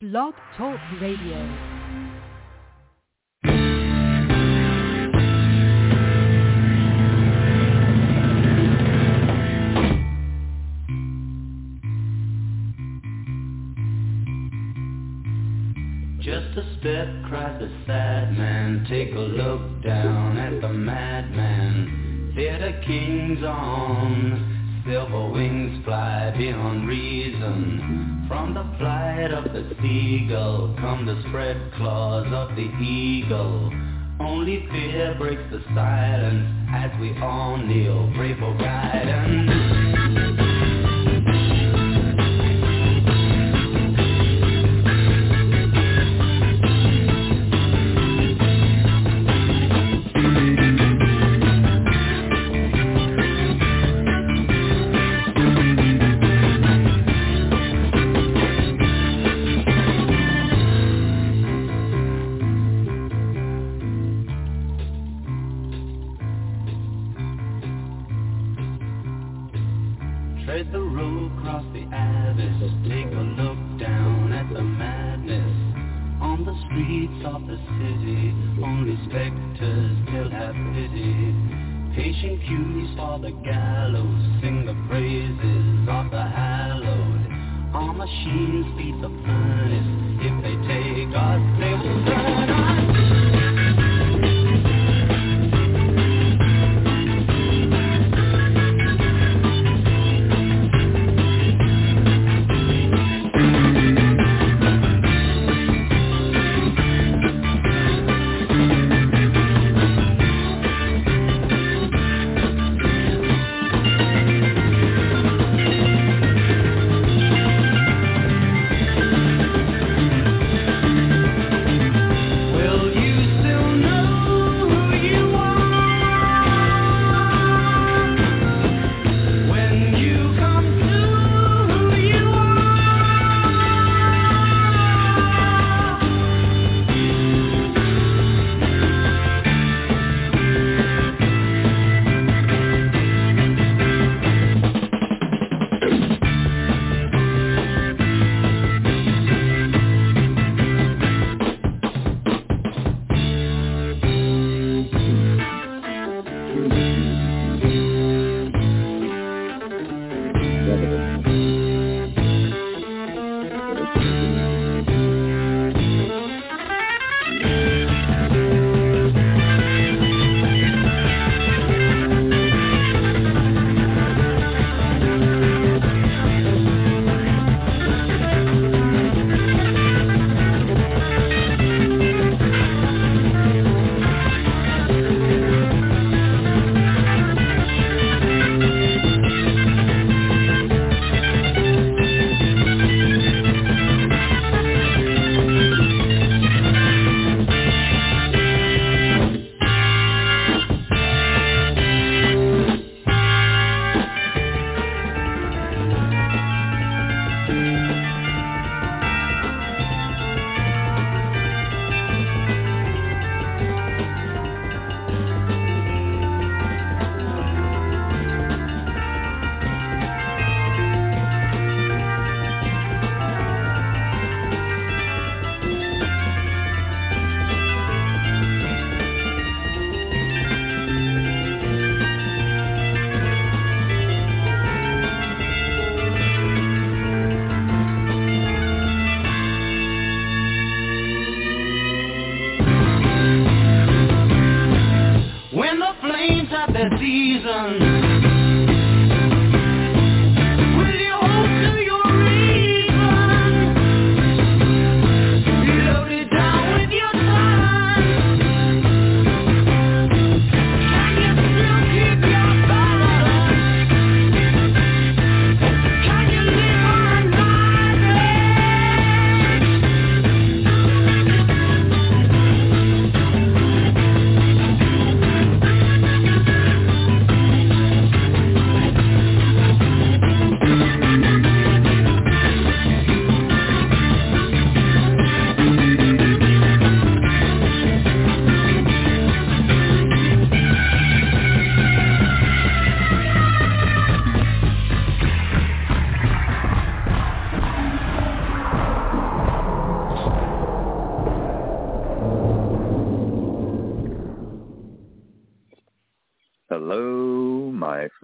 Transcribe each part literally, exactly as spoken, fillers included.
Blog Talk Radio. Just a step, cried the sad man. Take a look down at the madman. Theater kings on silver wings fly beyond reason. From the flight of the seagull come the spread claws of the eagle. Only fear breaks the silence as we all kneel, pray for guidance.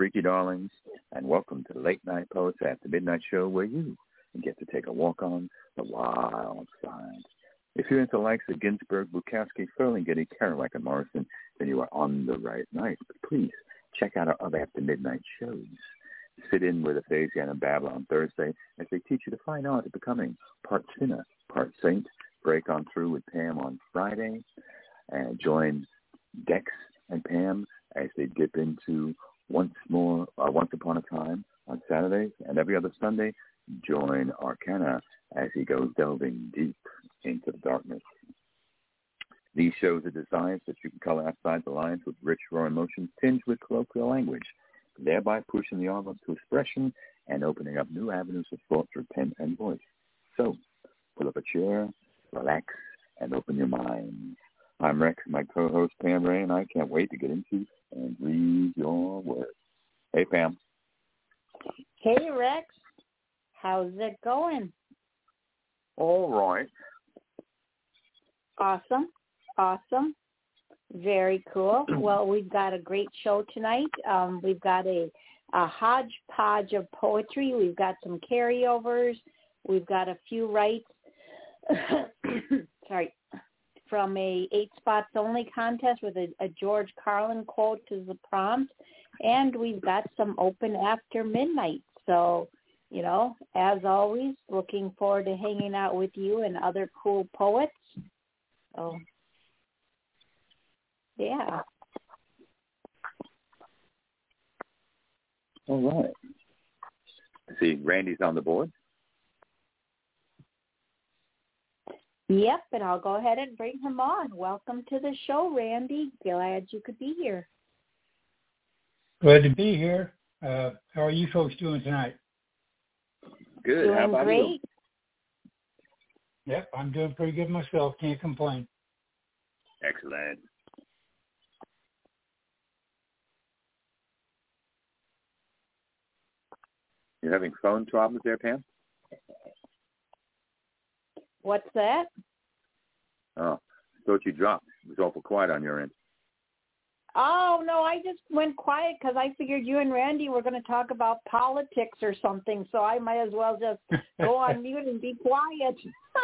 Freaky darlings, and welcome to the Late Night Poets After Midnight show, where you get to take a walk on the wild side. If you're into the likes of Ginsberg, Bukowski, Ferlinghetti, Kerouac, and Morrison, then you are on the right night. But please check out our other After Midnight shows. Sit in with Aphasia and Babylon on Thursday as they teach you the fine art of becoming part sinner, part saint. Break on through with Pam on Friday, and join Dex and Pam as they dip into Once More, uh, Once Upon a Time on Saturdays, and every other Sunday, join Arcana as he goes delving deep into the darkness. These shows are designed so that you can color outside the lines with rich, raw emotions tinged with colloquial language, thereby pushing the envelope to expression and opening up new avenues of thought through pen and voice. So, pull up a chair, relax, and open your mind. I'm Rex, my co-host Pam Ray, and I can't wait to get into and read your words. Hey, Pam. Hey, Rex. How's it going? All right. Awesome. Awesome. Very cool. Well, we've got a great show tonight. Um, we've got a, a hodgepodge of poetry. We've got some carryovers. We've got a few rights. Sorry. From a eight spots only contest with a, a George Carlin quote as the prompt. And we've got some open after midnight. So, you know, as always, looking forward to hanging out with you and other cool poets. So, yeah. All right. I see Randy's on the board. Yep, and I'll go ahead and bring him on. Welcome to the show, Randy. Glad you could be here. Glad to be here. Uh, how are you folks doing tonight? Good. Doing How about great. you? Yep, I'm doing pretty good myself. Can't complain. Excellent. You're having phone problems there, Pam? What's that? Oh, I thought you dropped. It was awful quiet on your end. Oh, no, I just went quiet because I figured you and Randy were going to talk about politics or something, so I might as well just go on mute and be quiet.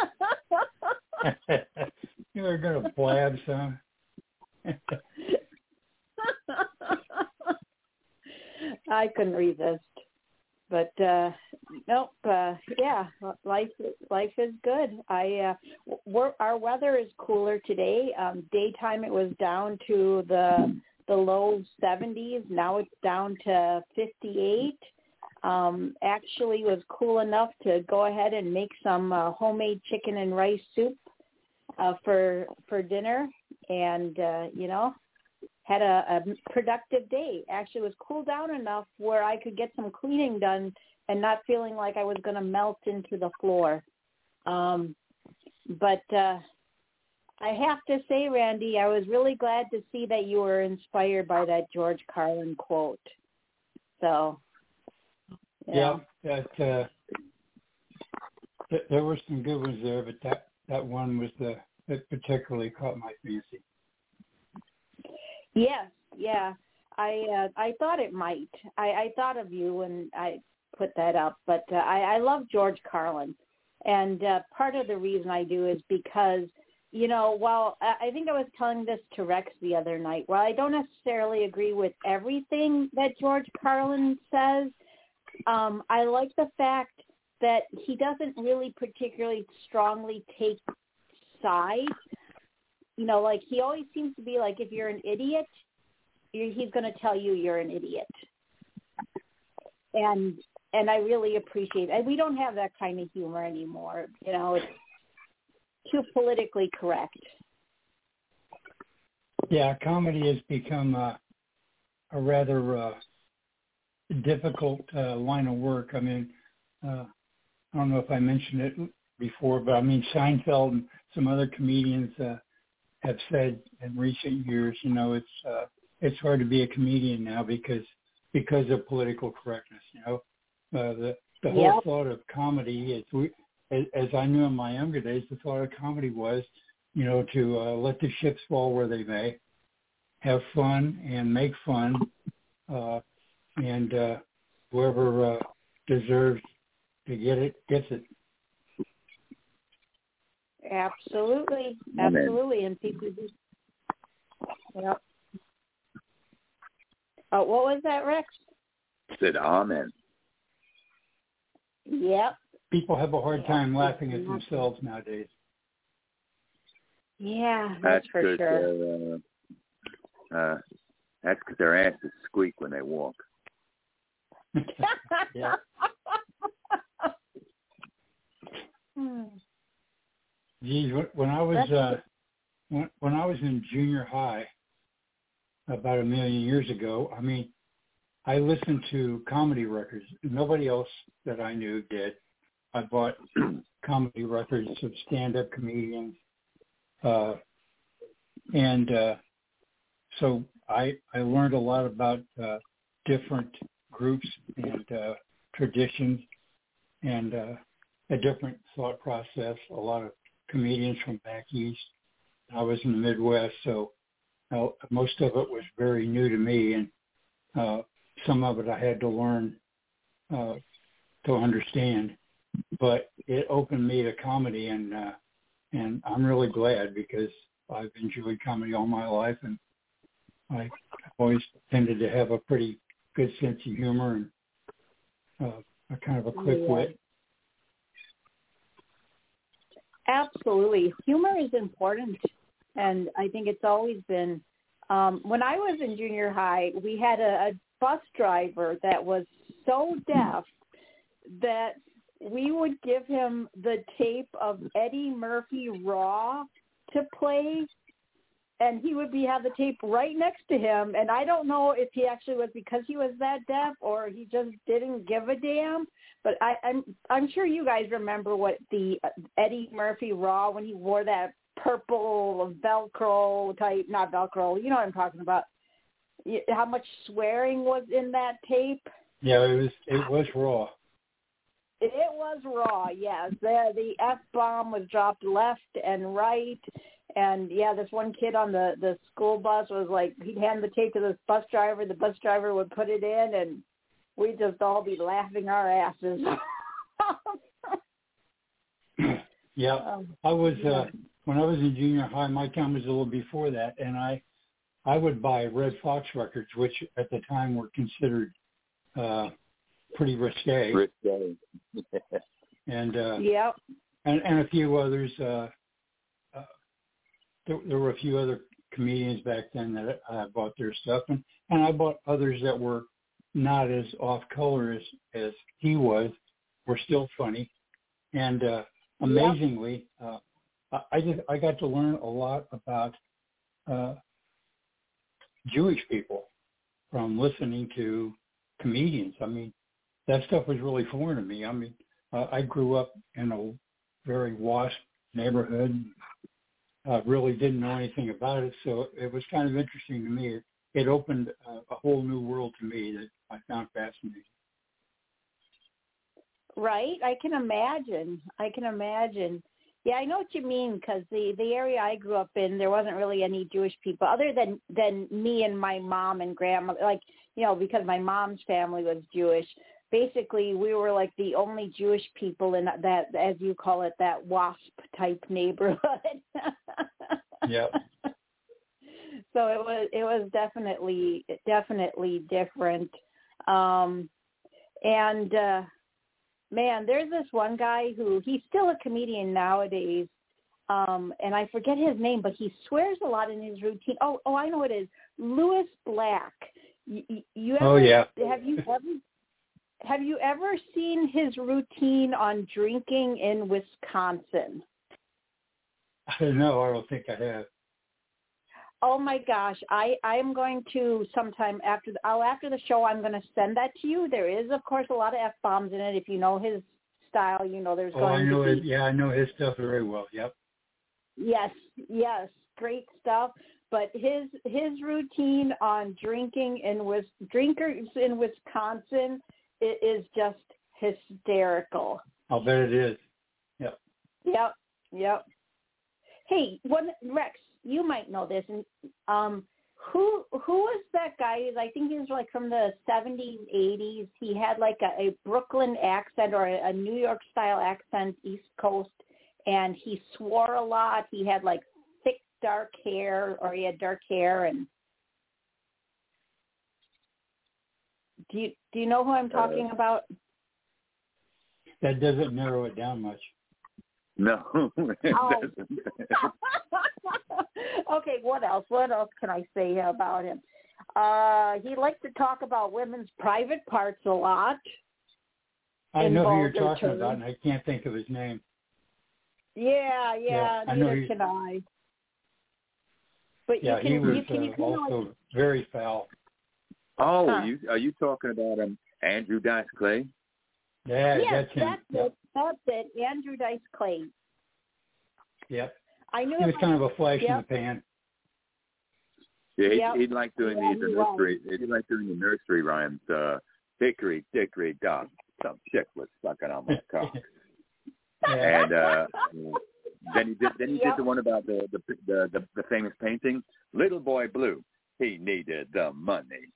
You were going to blab some. I couldn't resist. But uh, nope, uh, yeah, life life is good. I uh, we're, our weather is cooler today. Um, daytime it was down to the the low seventies. Now it's down to fifty-eight. Um, actually, it was cool enough to go ahead and make some uh, homemade chicken and rice soup uh, for for dinner, and uh, you know. Had a, a productive day. Actually, it was cooled down enough where I could get some cleaning done and not feeling like I was going to melt into the floor. Um, but uh, I have to say, Randy, I was really glad to see that you were inspired by that George Carlin quote. So, yeah, yeah that uh, th- there were some good ones there, but that, that one was the that particularly caught my fancy. Yes, yeah. I uh, I thought it might. I, I thought of you when I put that up, but uh, I, I love George Carlin, and uh, part of the reason I do is because, you know, while I think I was telling this to Rex the other night, while I don't necessarily agree with everything that George Carlin says, um, I like the fact that he doesn't really particularly strongly take sides. You know, like he always seems to be like, if you're an idiot, you're, he's going to tell you you're an idiot. And and I really appreciate it. And we don't have that kind of humor anymore. You know, it's too politically correct. Yeah, comedy has become a, a rather uh, difficult uh, line of work. I mean, uh, I don't know if I mentioned it before, but I mean, Seinfeld and some other comedians uh, have said in recent years, you know, it's uh, it's hard to be a comedian now because because of political correctness. You know, uh, the the whole Yep. thought of comedy is we, as, as I knew in my younger days, the thought of comedy was, you know, to uh, let the chips fall where they may, have fun and make fun, uh, and uh, whoever uh, deserves to get it gets it. Absolutely, Amen. absolutely, and people do. Yep. Oh, what was that, Rex? Said amen. Yep. People have a hard time laughing at themselves nowadays. Yeah, that's, that's for sure. Uh, uh, that's because their asses squeak when they walk. Yeah. Geez, when I was uh, when when I was in junior high, about a million years ago, I mean, I listened to comedy records. Nobody else that I knew did. I bought comedy records of stand-up comedians, uh, and uh, so I I learned a lot about uh, different groups and uh, traditions, and uh, a different thought process. A lot of comedians from back east. I was in the Midwest, so uh, most of it was very new to me, and uh, some of it I had to learn uh, to understand. But it opened me to comedy, and uh, and I'm really glad because I've enjoyed comedy all my life, and I always tended to have a pretty good sense of humor and uh, a kind of a quick yeah. wit. Absolutely. Humor is important, and I think it's always been. Um, when I was in junior high, we had a, a bus driver that was so deaf that we would give him the tape of Eddie Murphy Raw to play, and he would be have the tape right next to him. And I don't know if he actually was because he was that deaf or he just didn't give a damn. But I, I'm I'm sure you guys remember what the Eddie Murphy Raw when he wore that purple Velcro type, not Velcro, you know what I'm talking about. How much swearing was in that tape? Yeah, it was it was raw. It was raw, yes. The the F bomb was dropped left and right, and yeah, this one kid on the the school bus was like, he'd hand the tape to this bus driver. The bus driver would put it in, and we'd just all be laughing our asses. Yeah, um, I was yeah. uh, when I was in junior high. My time was a little before that, and I I would buy Red Fox records, which at the time were considered uh, pretty risque. Risque. and uh, Yep. and and a few others. Uh, uh, there, there were a few other comedians back then that I bought their stuff, and, and I bought others that were not as off color as, as he was, were still funny. And uh, amazingly, yep. uh, I just I got to learn a lot about uh, Jewish people from listening to comedians. I mean, that stuff was really foreign to me. I mean, uh, I grew up in a very WASP neighborhood. I really didn't know anything about it, so it was kind of interesting to me. It, it opened uh, a whole new world to me that I found fascinating. Right, I can imagine. I can imagine. Yeah, I know what you mean, because the, the area I grew up in, there wasn't really any Jewish people other than, than me and my mom and grandmother. Like, you know, because my mom's family was Jewish. Basically, we were like the only Jewish people in that, as you call it, that WASP-type neighborhood. Yeah. So it was it was definitely definitely different. Um, and uh, man, there's this one guy who he's still a comedian nowadays, um, and I forget his name, but he swears a lot in his routine. Oh, oh, I know it is Lewis Black. You, you ever, oh yeah. Have you ever have you ever seen his routine on drinking in Wisconsin? I don't know. I don't think I have. Oh my gosh, I, I am going to sometime after the, oh, after the show, I'm going to send that to you. There is, of course, a lot of F-bombs in it. If you know his style, you know there's oh, going I know to be. It, yeah, I know his stuff very well. Yep. Yes, yes, great stuff. But his his routine on drinking in Wis drinkers in Wisconsin it is just hysterical. I'll bet it is. Yep. Yep, yep. Hey, one Rex, you might know this. And um, Who who was that guy? I think he was like from the seventies, eighties. He had like a, a Brooklyn accent or a, a New York style accent, East Coast, and he swore a lot. He had like thick dark hair, or he had dark hair. And do you do you know who I'm talking uh, about? That doesn't narrow it down much. No. Oh. Okay, what else? What else can I say about him? Uh, he liked to talk about women's private parts a lot. I know who you're talking about, and I can't think of his name. Yeah, yeah, yeah neither can I. But yeah, you can, he was you can, you uh, can also like, very foul. Oh, huh. you are you talking about um, Andrew Dice Clay? Yeah, yes, that's him. That's yep. it. That's it. Andrew Dice Clay. Yep. I knew he was like, kind of a flash yep. in the pan. Yeah, he, yep. he liked doing yeah, the, the nursery. He liked doing the nursery rhymes. Uh, hickory, dickory, dock. Some chick was sucking on my cock. Yeah. And uh, then he did. Then he yep. did the one about the the, the the the famous painting, Little Boy Blue. He needed the money.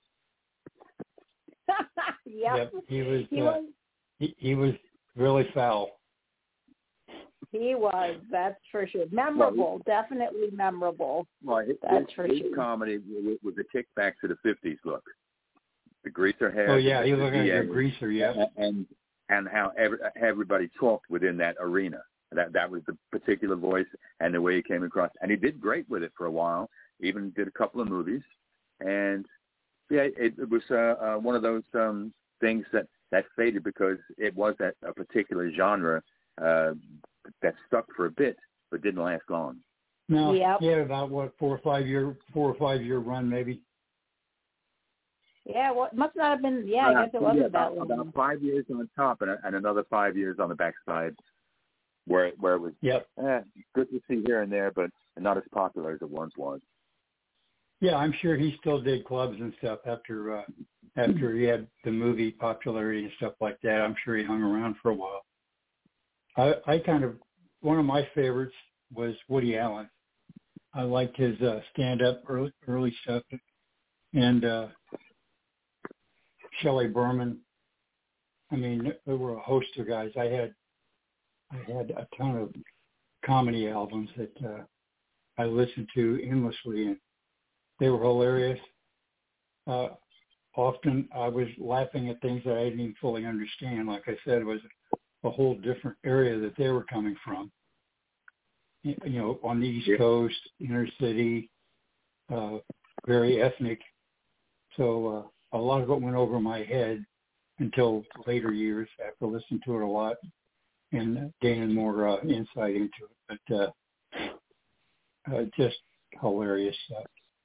yep. yep. He was. He uh, was. He, he was really foul. He was, that's for sure. Memorable, well, definitely memorable. Well, his, that's his, for his sure. comedy was a kickback to the fifties look. The greaser hair. Oh, yeah, the, he the looked like a greaser, yeah. And and how every, everybody talked within that arena. That that was the particular voice and the way he came across. And he did great with it for a while, even did a couple of movies. And, yeah, it, it was uh, uh, one of those um, things that, that faded because it was that, a particular genre uh, that stuck for a bit but didn't last long. No, yep. he had about what four or five year four or five year run maybe. Yeah, well, it must not have been. Yeah, I uh, guess it wasn't yeah, about, that long. About five years on top and, and another five years on the backside, where where it was yep. eh, good to see here and there, but not as popular as it once was. Yeah, I'm sure he still did clubs and stuff after uh, after he had the movie popularity and stuff like that. I'm sure he hung around for a while. I, I kind of, one of my favorites was Woody Allen. I liked his uh, stand-up early, early stuff. And uh, Shelley Berman. I mean, there were a host of guys. I had I had a ton of comedy albums that uh, I listened to endlessly, and they were hilarious. Uh, often I was laughing at things that I didn't even fully understand. Like I said, it was a whole different area that they were coming from. You know, on the East yeah. Coast, inner city, uh, very ethnic. So uh, a lot of it went over my head until later years after listening to it a lot and gaining more uh, insight into it. But uh, uh, just hilarious stuff.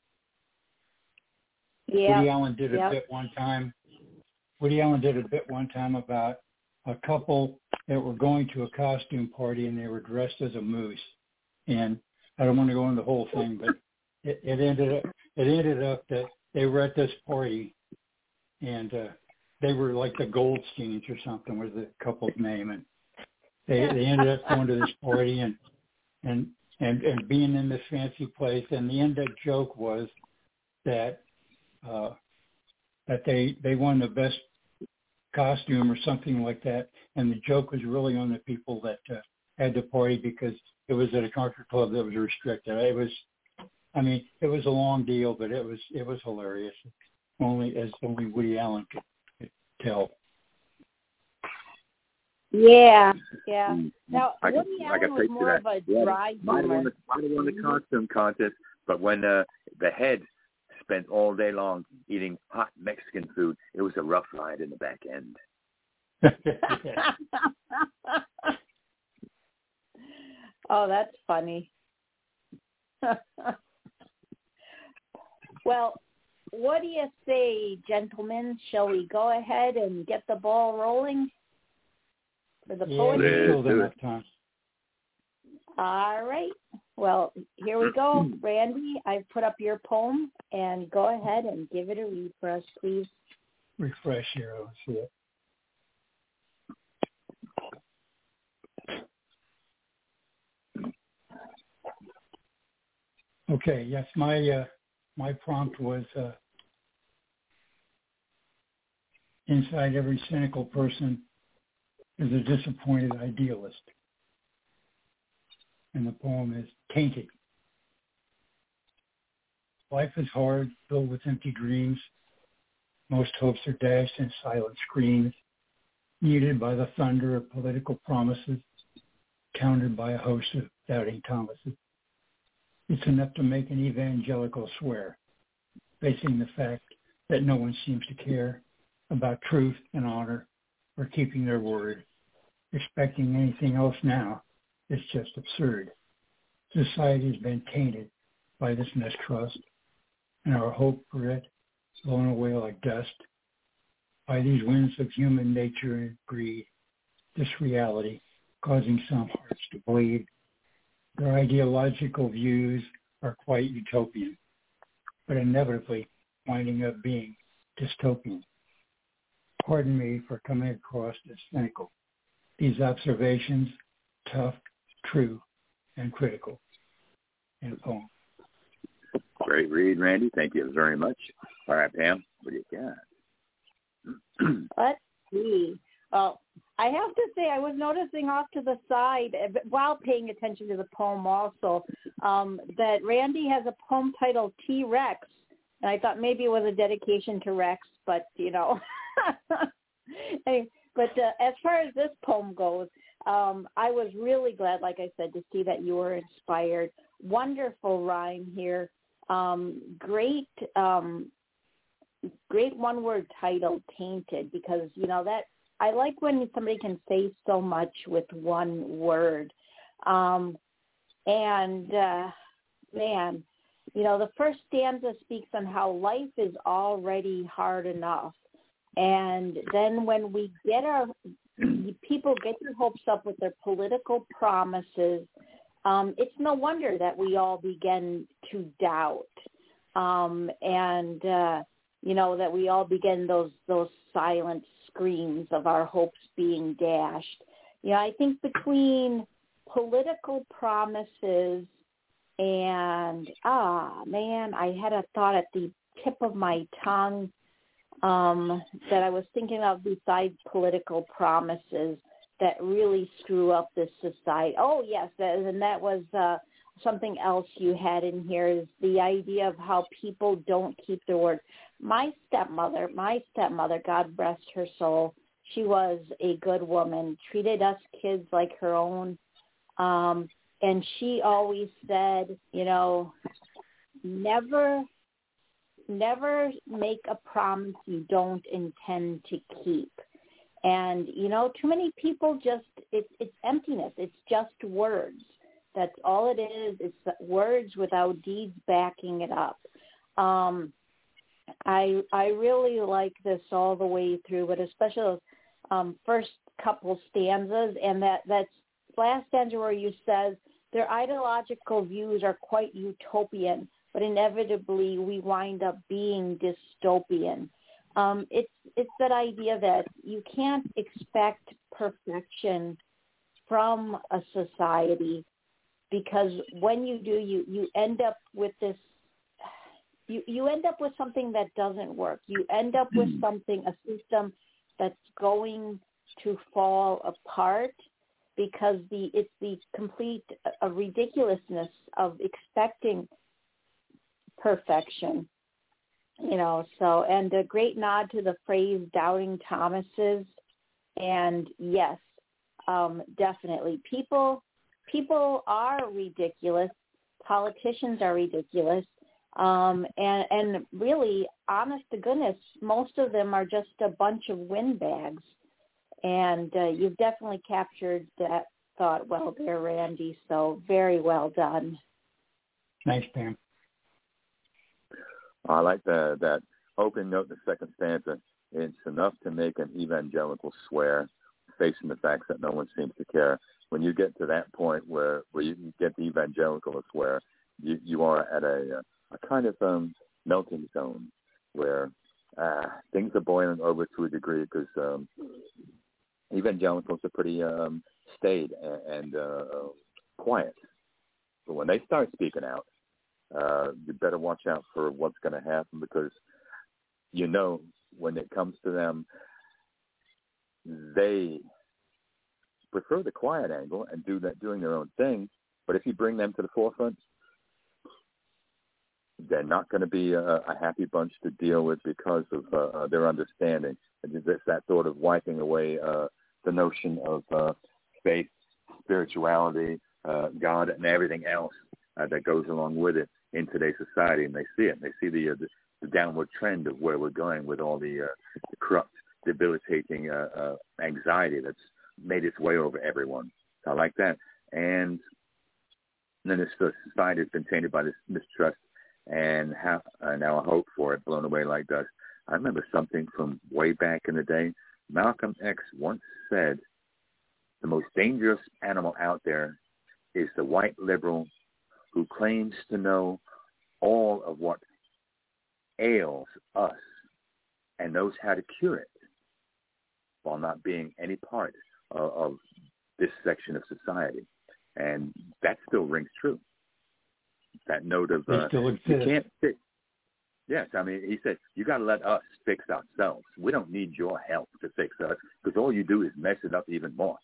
Yeah. Woody Allen did a yep. bit one time. Woody Allen did a bit one time about a couple that were going to a costume party and they were dressed as a moose. And I don't want to go into the whole thing, but it, it ended up it ended up that they were at this party, and uh, they were like the Goldsteins or something was the couple's name, and they they ended up going to this party and and and and being in this fancy place. And the end of the joke was that uh, that they they won the best costume or something like that, and the joke was really on the people that uh, had the party because it was at a country club that was restricted. It was, I mean, it was a long deal, but it was it was hilarious. Only as only Woody Allen could, could tell. Yeah, yeah. Now I Woody can, Allen I was more that. of a yeah, dry might have humor. won the, might have won the costume contest, but when uh, the head spent all day long eating hot Mexican food, it was a rough ride in the back end. Oh, that's funny. Well, what do you say, gentlemen? Shall we go ahead and get the ball rolling for the yeah, poetry? Still enough time. All right. Well, here we go. Randy, I've put up your poem, and go ahead and give it a read for us, please. Refresh here. Let's see it. Okay, yes, my uh, my prompt was uh, inside every cynical person is a disappointed idealist. And the poem is Tainted. Life is hard, filled with empty dreams. Most hopes are dashed in silent screams, muted by the thunder of political promises, countered by a host of doubting Thomases. It's enough to make an evangelical swear, facing the fact that no one seems to care about truth and honor or keeping their word. Expecting anything else now is just absurd. Society has been tainted by this mistrust, and our hope for it blown away like dust by these winds of human nature and greed, this reality causing some hearts to bleed. Their ideological views are quite utopian, but inevitably winding up being dystopian. Pardon me for coming across as cynical. These observations, tough, true, and critical. In a poem. Great read, Randy. Thank you very much. All right, Pam, what do you got? Let's see. Well, I have to say I was noticing off to the side, while paying attention to the poem also, um, that Randy has a poem titled T-Rex. And I thought maybe it was a dedication to Rex, but, you know. Hey, but uh, as far as this poem goes, um, I was really glad, like I said, to see that you were inspired. Wonderful rhyme here. Um, great, um, great one-word title, Tainted, because, you know, that I like when somebody can say so much with one word. Um, and, uh, man, you know, the first stanza speaks on how life is already hard enough. And then when we get our, people get their hopes up with their political promises, um, it's no wonder that we all begin to doubt. Um, and, uh, you know, that we all begin those, those silent screams of our hopes being dashed. You know, I think between political promises and, ah, man, I had a thought at the tip of my tongue um, that I was thinking of besides political promises that really screw up this society. Oh, yes, that, and that was uh, something else you had in here is the idea of how people don't keep their word. My stepmother, my stepmother, God rest her soul, she was a good woman, treated us kids like her own. Um, and she always said, you know, never, never make a promise you don't intend to keep. And, you know, too many people just, it's it's emptiness. It's just words. That's all it is. It's words without deeds backing it up. Um, I I really like this all the way through, but especially those um, first couple stanzas and that that's last stanza where you says their ideological views are quite utopian, but inevitably we wind up being dystopian. Um, it's it's that idea that you can't expect perfection from a society because when you do, you, you end up with this, you, you end up with something that doesn't work. You end up with something, a system that's going to fall apart because the it's the complete a ridiculousness of expecting perfection. You know, so, and a great nod to the phrase doubting Thomases. And yes, um, definitely. People, people are ridiculous. Politicians are ridiculous. Um, and, and really, honest to goodness, most of them are just a bunch of windbags. And uh, you've definitely captured that thought well there, Randy. So very well done. Thanks, Pam. I like the, that open note in the second stanza. It's enough to make an evangelical swear, facing the facts that no one seems to care. When you get to that point where, where you can get the evangelical to swear, you, you are at a, a kind of um, melting zone where uh, things are boiling over to a degree because um, evangelicals are pretty um, staid and, and uh, quiet. But when they start speaking out, uh, you better watch out for what's going to happen, because you know when it comes to them, they prefer the quiet angle and do that, doing their own thing. But if you bring them to the forefront, they're not going to be a, a happy bunch to deal with because of uh, their understanding. It's that thought of wiping away uh, the notion of uh, faith, spirituality, uh, God, and everything else uh, that goes along with it in today's society. And they see it. They see the, uh, the, the downward trend of where we're going with all the, uh, the corrupt, debilitating uh, uh, anxiety that's made its way over everyone. So I like that. And then this uh, society has been tainted by this mistrust and have uh, now a hope for it blown away like dust. I remember something from way back in the day. Malcolm X once said, the most dangerous animal out there is the white liberal who claims to know all of what ails us and knows how to cure it while not being any part of, of this section of society. And that still rings true. That note of uh, you can't fix. Yes, I mean, he said, you got to let us fix ourselves. We don't need your help to fix us, because all you do is mess it up even more.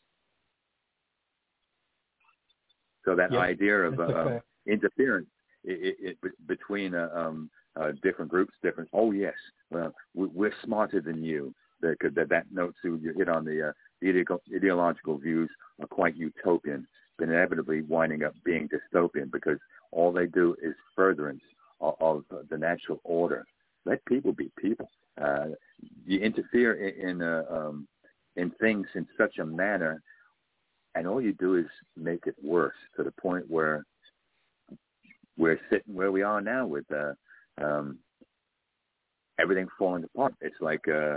So that yep, idea of uh, okay. interference it, it, it, between uh, um, uh, different groups, different, oh, yes, well, we're smarter than you. That, that, that note, Sue, you hit on the, uh, the ideological views are quite utopian, but inevitably winding up being dystopian, because all they do is furtherance of, of the natural order. Let people be people. Uh, you interfere in in, uh, um, in things in such a manner, and all you do is make it worse, to the point where we're sitting where we are now with uh, um, everything falling apart. It's like uh,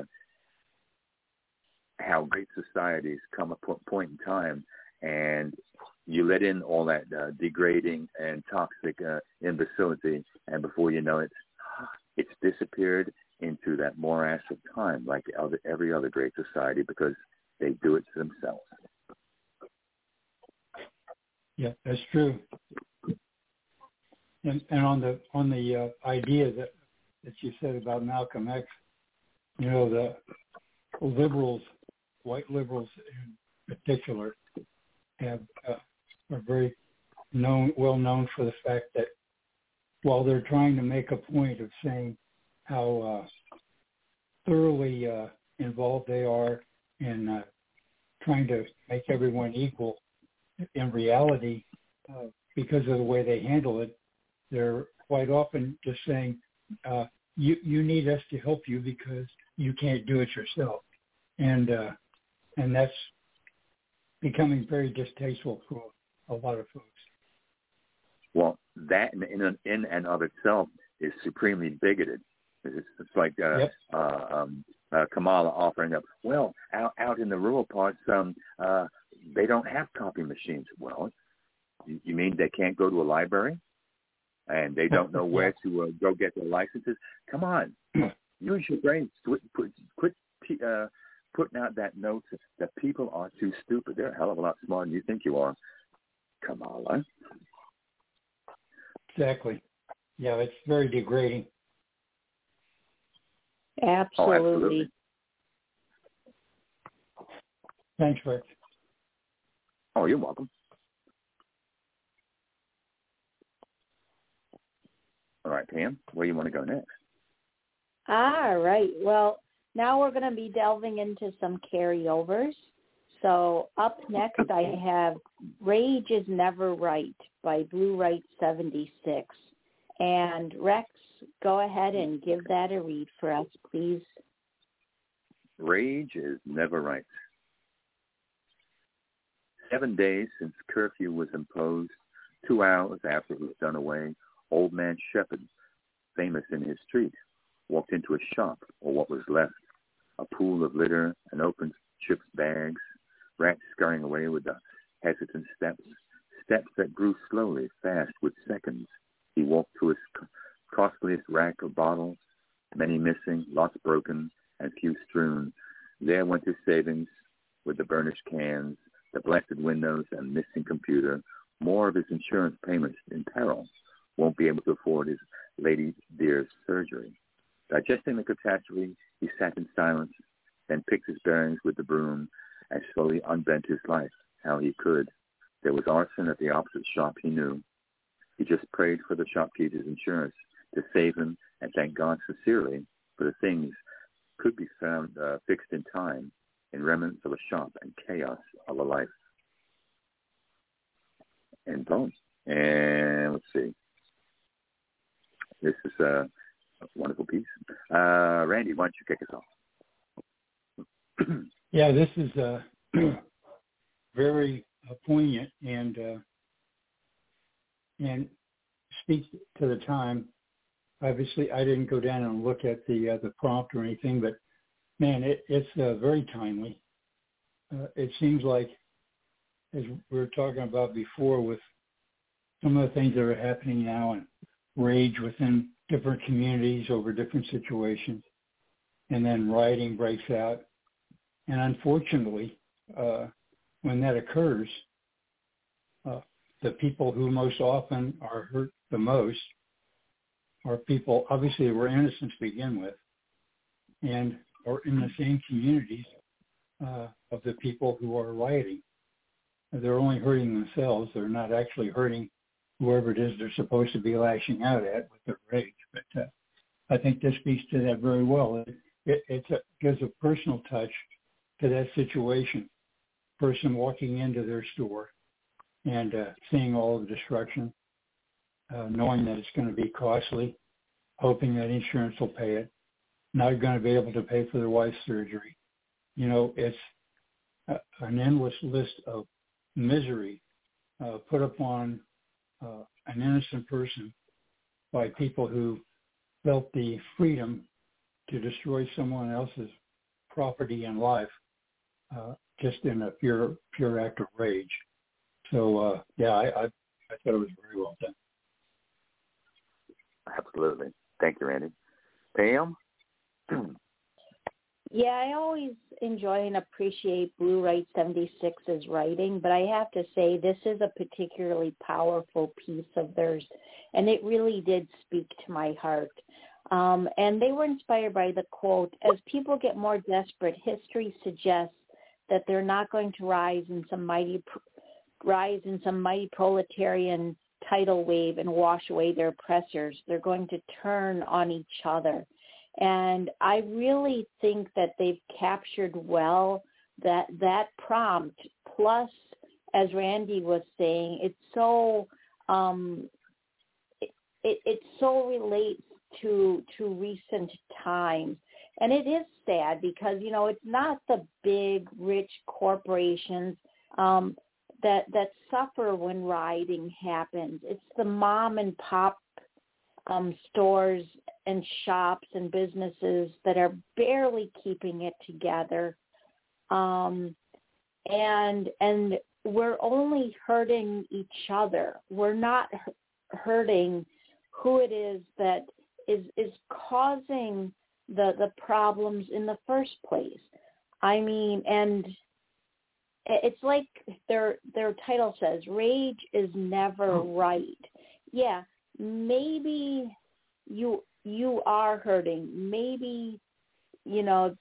how great societies come a point in time, and you let in all that uh, degrading and toxic uh, imbecility, and before you know it, it's disappeared into that morass of time, like other, every other great society, because they do it to themselves. Yeah, that's true. And, and on the on the uh, idea that that you said about Malcolm X, you know, the liberals, white liberals in particular, have uh, are very known, well known for the fact that while they're trying to make a point of saying how uh, thoroughly uh, involved they are in uh, trying to make everyone equal, in reality, uh, because of the way they handle it, they're quite often just saying, uh, you, you need us to help you because you can't do it yourself. And uh, and that's becoming very distasteful for a lot of folks. Well, that in, in, in and of itself is supremely bigoted. It's, it's like uh, yep. uh, um, uh, Kamala offering up, well, out, out in the rural parts, um, uh, they don't have copy machines. Well, you, you mean they can't go to a library? And they don't know where to uh, go get their licenses? Come on. Use your brain. Quit, quit uh, putting out that note that people are too stupid. They're a hell of a lot smarter than you think you are, Kamala. Exactly. Yeah, it's very degrading. Absolutely. Oh, absolutely. Thanks, Rick. Oh, you're welcome. All right, Pam, where do you want to go next? All right. Well, now we're going to be delving into some carryovers. So up next, I have Rage is Never Right by Blue Right seventy-six. And Rex, go ahead and give that a read for us, please. Rage is Never Right. Seven days since curfew was imposed, two hours after it was done away, Old Man Shepherd, famous in his street, walked into a shop, or what was left, a pool of litter, an open chips bags, rats scurrying away with the hesitant steps, steps that grew slowly, fast with seconds. He walked to his costliest rack of bottles, many missing, lots broken, and few strewn. There went his savings with the burnished cans, the blasted windows and missing computer, more of his insurance payments in peril. won't be able to afford his lady dear's surgery. Digesting the catastrophe, he sat in silence, then picked his bearings with the broom and slowly unbent his life, how he could. There was arson at the opposite shop, he knew. He just prayed for the shopkeeper's insurance to save him and thanked God sincerely for the things could be found uh, fixed in time, in remnants of a shop and chaos of a life. And boom. And let's see. This is uh, a wonderful piece. Uh, Randy, why don't you kick us off? Yeah, this is uh, very uh, poignant and uh, and speaks to the time. Obviously, I didn't go down and look at the uh, the prompt or anything, but man, it, it's uh, very timely. Uh, it seems like, as we were talking about before, with some of the things that are happening now and rage within different communities over different situations, and then rioting breaks out. And unfortunately, uh, when that occurs, uh, the people who most often are hurt the most are people, obviously, who were innocent to begin with, and are in the same communities uh, of the people who are rioting. They're only hurting themselves. They're not actually hurting whoever it is they're supposed to be lashing out at with their rage. But uh, I think this speaks to that very well. It, it it's a, gives a personal touch to that situation. Person walking into their store and uh, seeing all the destruction, uh, knowing that it's going to be costly, hoping that insurance will pay it, not going to be able to pay for their wife's surgery. You know, it's a, an endless list of misery uh, put upon uh, an innocent person by people who felt the freedom to destroy someone else's property and life uh, just in a pure pure act of rage. So, uh, yeah, I, I, I thought it was very well done. Absolutely. Thank you, Randy. Pam? Yeah, I always enjoy and appreciate Blue Right seventy-six's writing, but I have to say this is a particularly powerful piece of theirs, and it really did speak to my heart. Um, and they were inspired by the quote, "As people get more desperate, history suggests that they're not going to rise in some mighty rise in some mighty proletarian tidal wave and wash away their oppressors. They're going to turn on each other." And I really think that they've captured well that that prompt. Plus, as Randy was saying, it's so um, it, it it so relates to to recent times. And it is sad because, you know, it's not the big, rich corporations um, that that suffer when rioting happens. It's the mom and pop um, stores and shops and businesses that are barely keeping it together. Um, and and we're only hurting each other. We're not hurting who it is that is is causing the the problems in the first place. I mean, and it's like their their title says, rage is never right. Yeah, maybe you you are hurting. Maybe, you know,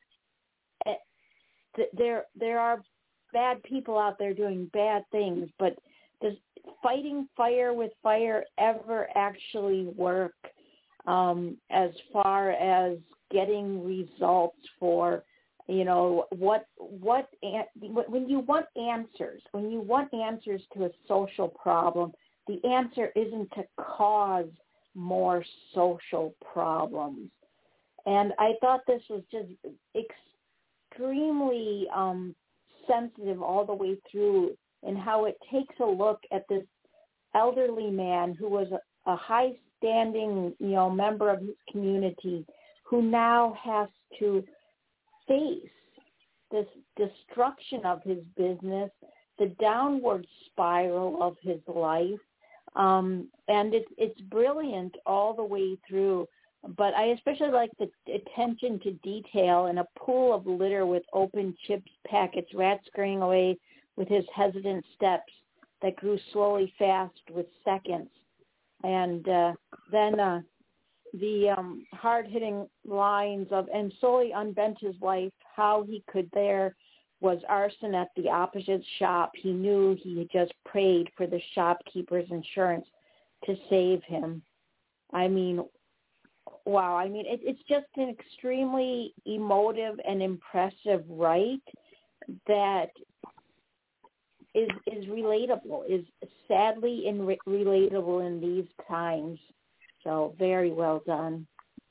there there are bad people out there doing bad things, but does fighting fire with fire ever actually work? Um, as far as getting results for, you know, what, what, when you want answers, when you want answers to a social problem, the answer isn't to cause more social problems. And I thought this was just extremely um, sensitive all the way through in how it takes a look at this elderly man who was a, a high standing, you know, member of his community who now has to face this destruction of his business, the downward spiral of his life. Um, and it's it's brilliant all the way through. But I especially like the attention to detail in a pool of litter with open chips packets, rat scurrying away with his hesitant steps that grew slowly fast with seconds. And uh, then uh, the um, hard-hitting lines of, and slowly unbent his life, how he could there was arson at the opposite shop. He knew he had just prayed for the shopkeeper's insurance to save him. I mean, wow. I mean, it, it's just an extremely emotive and impressive rite that is is relatable, is sadly in re- relatable in these times. So very well done.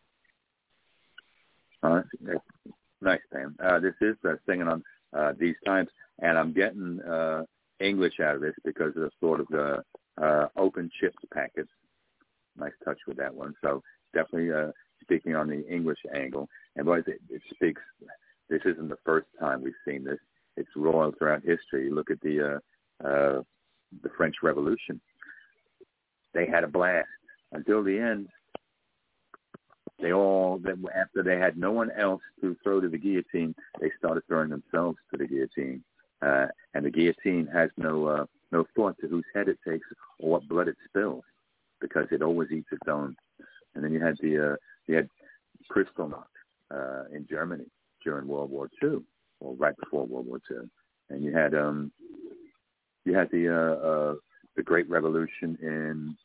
Uh, nice, Pam. Uh, this is uh, singing on uh, these times, and I'm getting uh, English out of this because of the sort of the uh, open chips packets. Nice touch with that one. So definitely uh, speaking on the English angle. And boys, it, it speaks. This isn't the first time we've seen this. It's royal throughout history. You look at the uh, uh, the French Revolution. They had a blast until the end. They all, after they had no one else to throw to the guillotine, they started throwing themselves to the guillotine. Uh, and the guillotine has no uh, no thought to whose head it takes or what blood it spills, because it always eats its own. And then you had the uh, you had Kristallnacht uh, in Germany during World War Two, or right before World War Two, and you had um you had the uh, uh, the Great Revolution in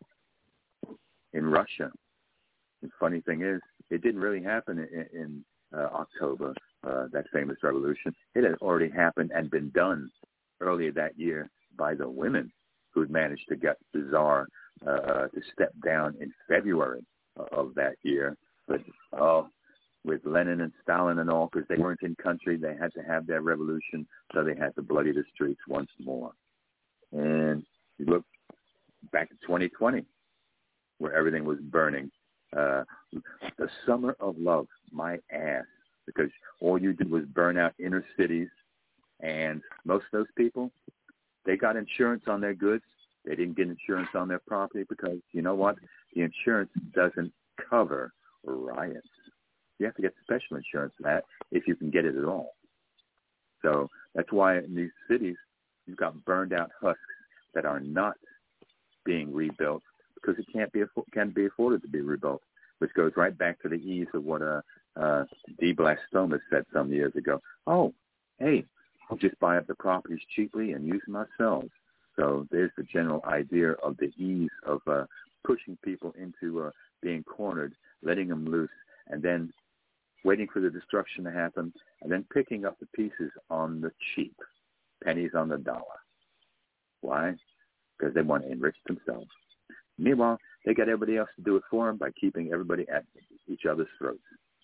in Russia. The funny thing is, it didn't really happen in, in uh, October. Uh, that famous revolution, it had already happened and been done earlier that year by the women who had managed to get the Tsar uh, to step down in February of that year. But uh, with Lenin and Stalin and all, because they weren't in country, they had to have their revolution, so they had to bloody the streets once more. And you look back to twenty twenty, where everything was burning. Uh, the summer of love, my ass, because all you did was burn out inner cities, and most of those people, they got insurance on their goods. They didn't get insurance on their property because, you know what, the insurance doesn't cover riots. You have to get special insurance for that if you can get it at all. So that's why in these cities, you've got burned out husks that are not being rebuilt because it can't be can be afforded to be rebuilt, which goes right back to the ease of what uh, uh, D. Blastomas said some years ago. Oh, hey, I'll just buy up the properties cheaply and use them ourselves. So there's the general idea of the ease of uh, pushing people into uh, being cornered, letting them loose, and then waiting for the destruction to happen, and then picking up the pieces on the cheap, pennies on the dollar. Why? Because they want to enrich themselves. Meanwhile, they got everybody else to do it for them by keeping everybody at each other's throats.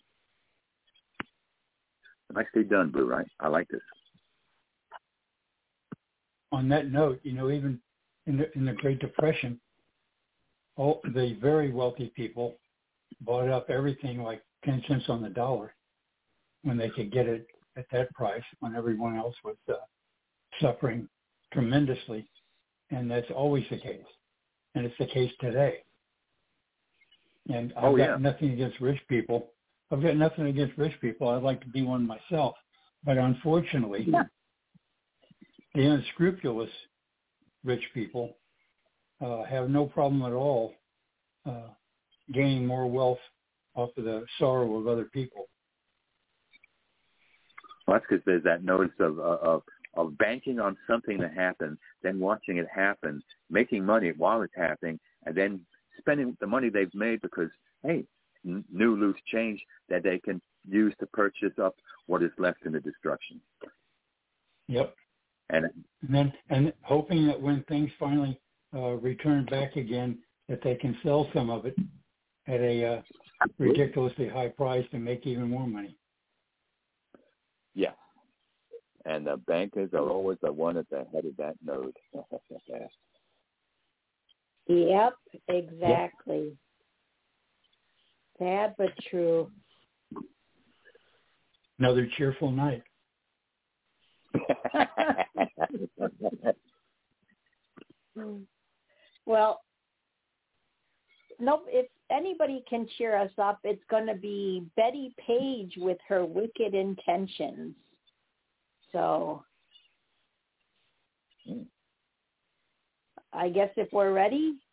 Nicely done, Blue, right? I like this. On that note, you know, even in the, in the Great Depression, all the very wealthy people bought up everything like ten cents on the dollar when they could get it at that price, when everyone else was uh, suffering tremendously. And that's always the case. And it's the case today. And I've oh, got yeah. nothing against rich people. I've got nothing against rich people. I'd like to be one myself. But unfortunately, yeah. the unscrupulous rich people uh, have no problem at all uh, gaining more wealth off of the sorrow of other people. Well, that's because there's that notice of, of of banking on something that happened, then watching it happen, making money while it's happening, and then spending the money they've made because, hey, n- new loose change that they can use to purchase up what is left in the destruction. Yep. And, and then and hoping that when things finally uh, return back again, that they can sell some of it at a uh, ridiculously high price and make even more money. Yeah. And the bankers are always the one at the head of that node. Yep, exactly. Yep. Sad but true. Another cheerful night. Well, nope. If anybody can cheer us up, it's going to be Betty Page with her wicked intentions. So, I guess if we're ready,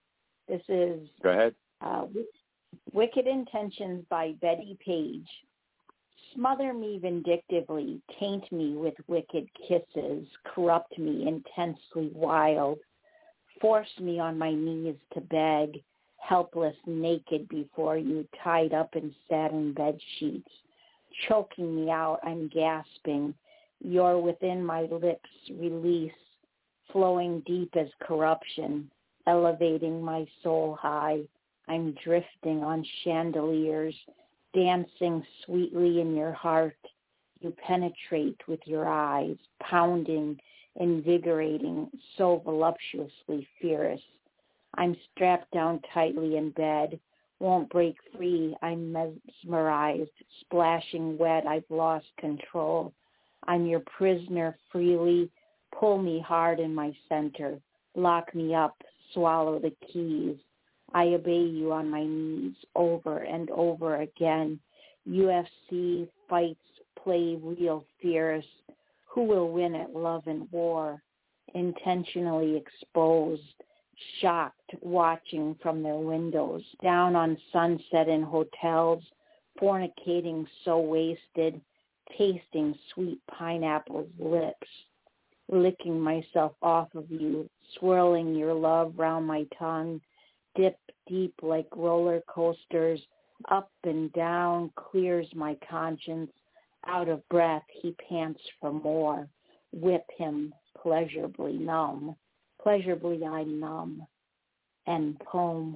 This is Go ahead. Uh, Wicked Intentions by Betty Page. Smother me vindictively, taint me with wicked kisses, corrupt me intensely wild, force me on my knees to beg, helpless naked before you, tied up in satin bed sheets, choking me out, I'm gasping, you're within my lips, release, flowing deep as corruption, elevating my soul high, I'm drifting on chandeliers, dancing sweetly in your heart. You penetrate with your eyes, pounding, invigorating, so voluptuously fierce. I'm strapped down tightly in bed, won't break free. I'm mesmerized, splashing wet. I've lost control. I'm your prisoner freely. Pull me hard in my center. Lock me up. Swallow the keys. I obey you on my knees over and over again. U F C fights play real fierce. Who will win at love and war? Intentionally exposed, shocked, watching from their windows, down on Sunset in hotels, fornicating so wasted, tasting sweet pineapple's lips, licking myself off of you, swirling your love round my tongue, dip deep like roller coasters, up and down, clears my conscience. Out of breath, he pants for more. Whip him, pleasurably numb. Pleasurably I numb. End poem.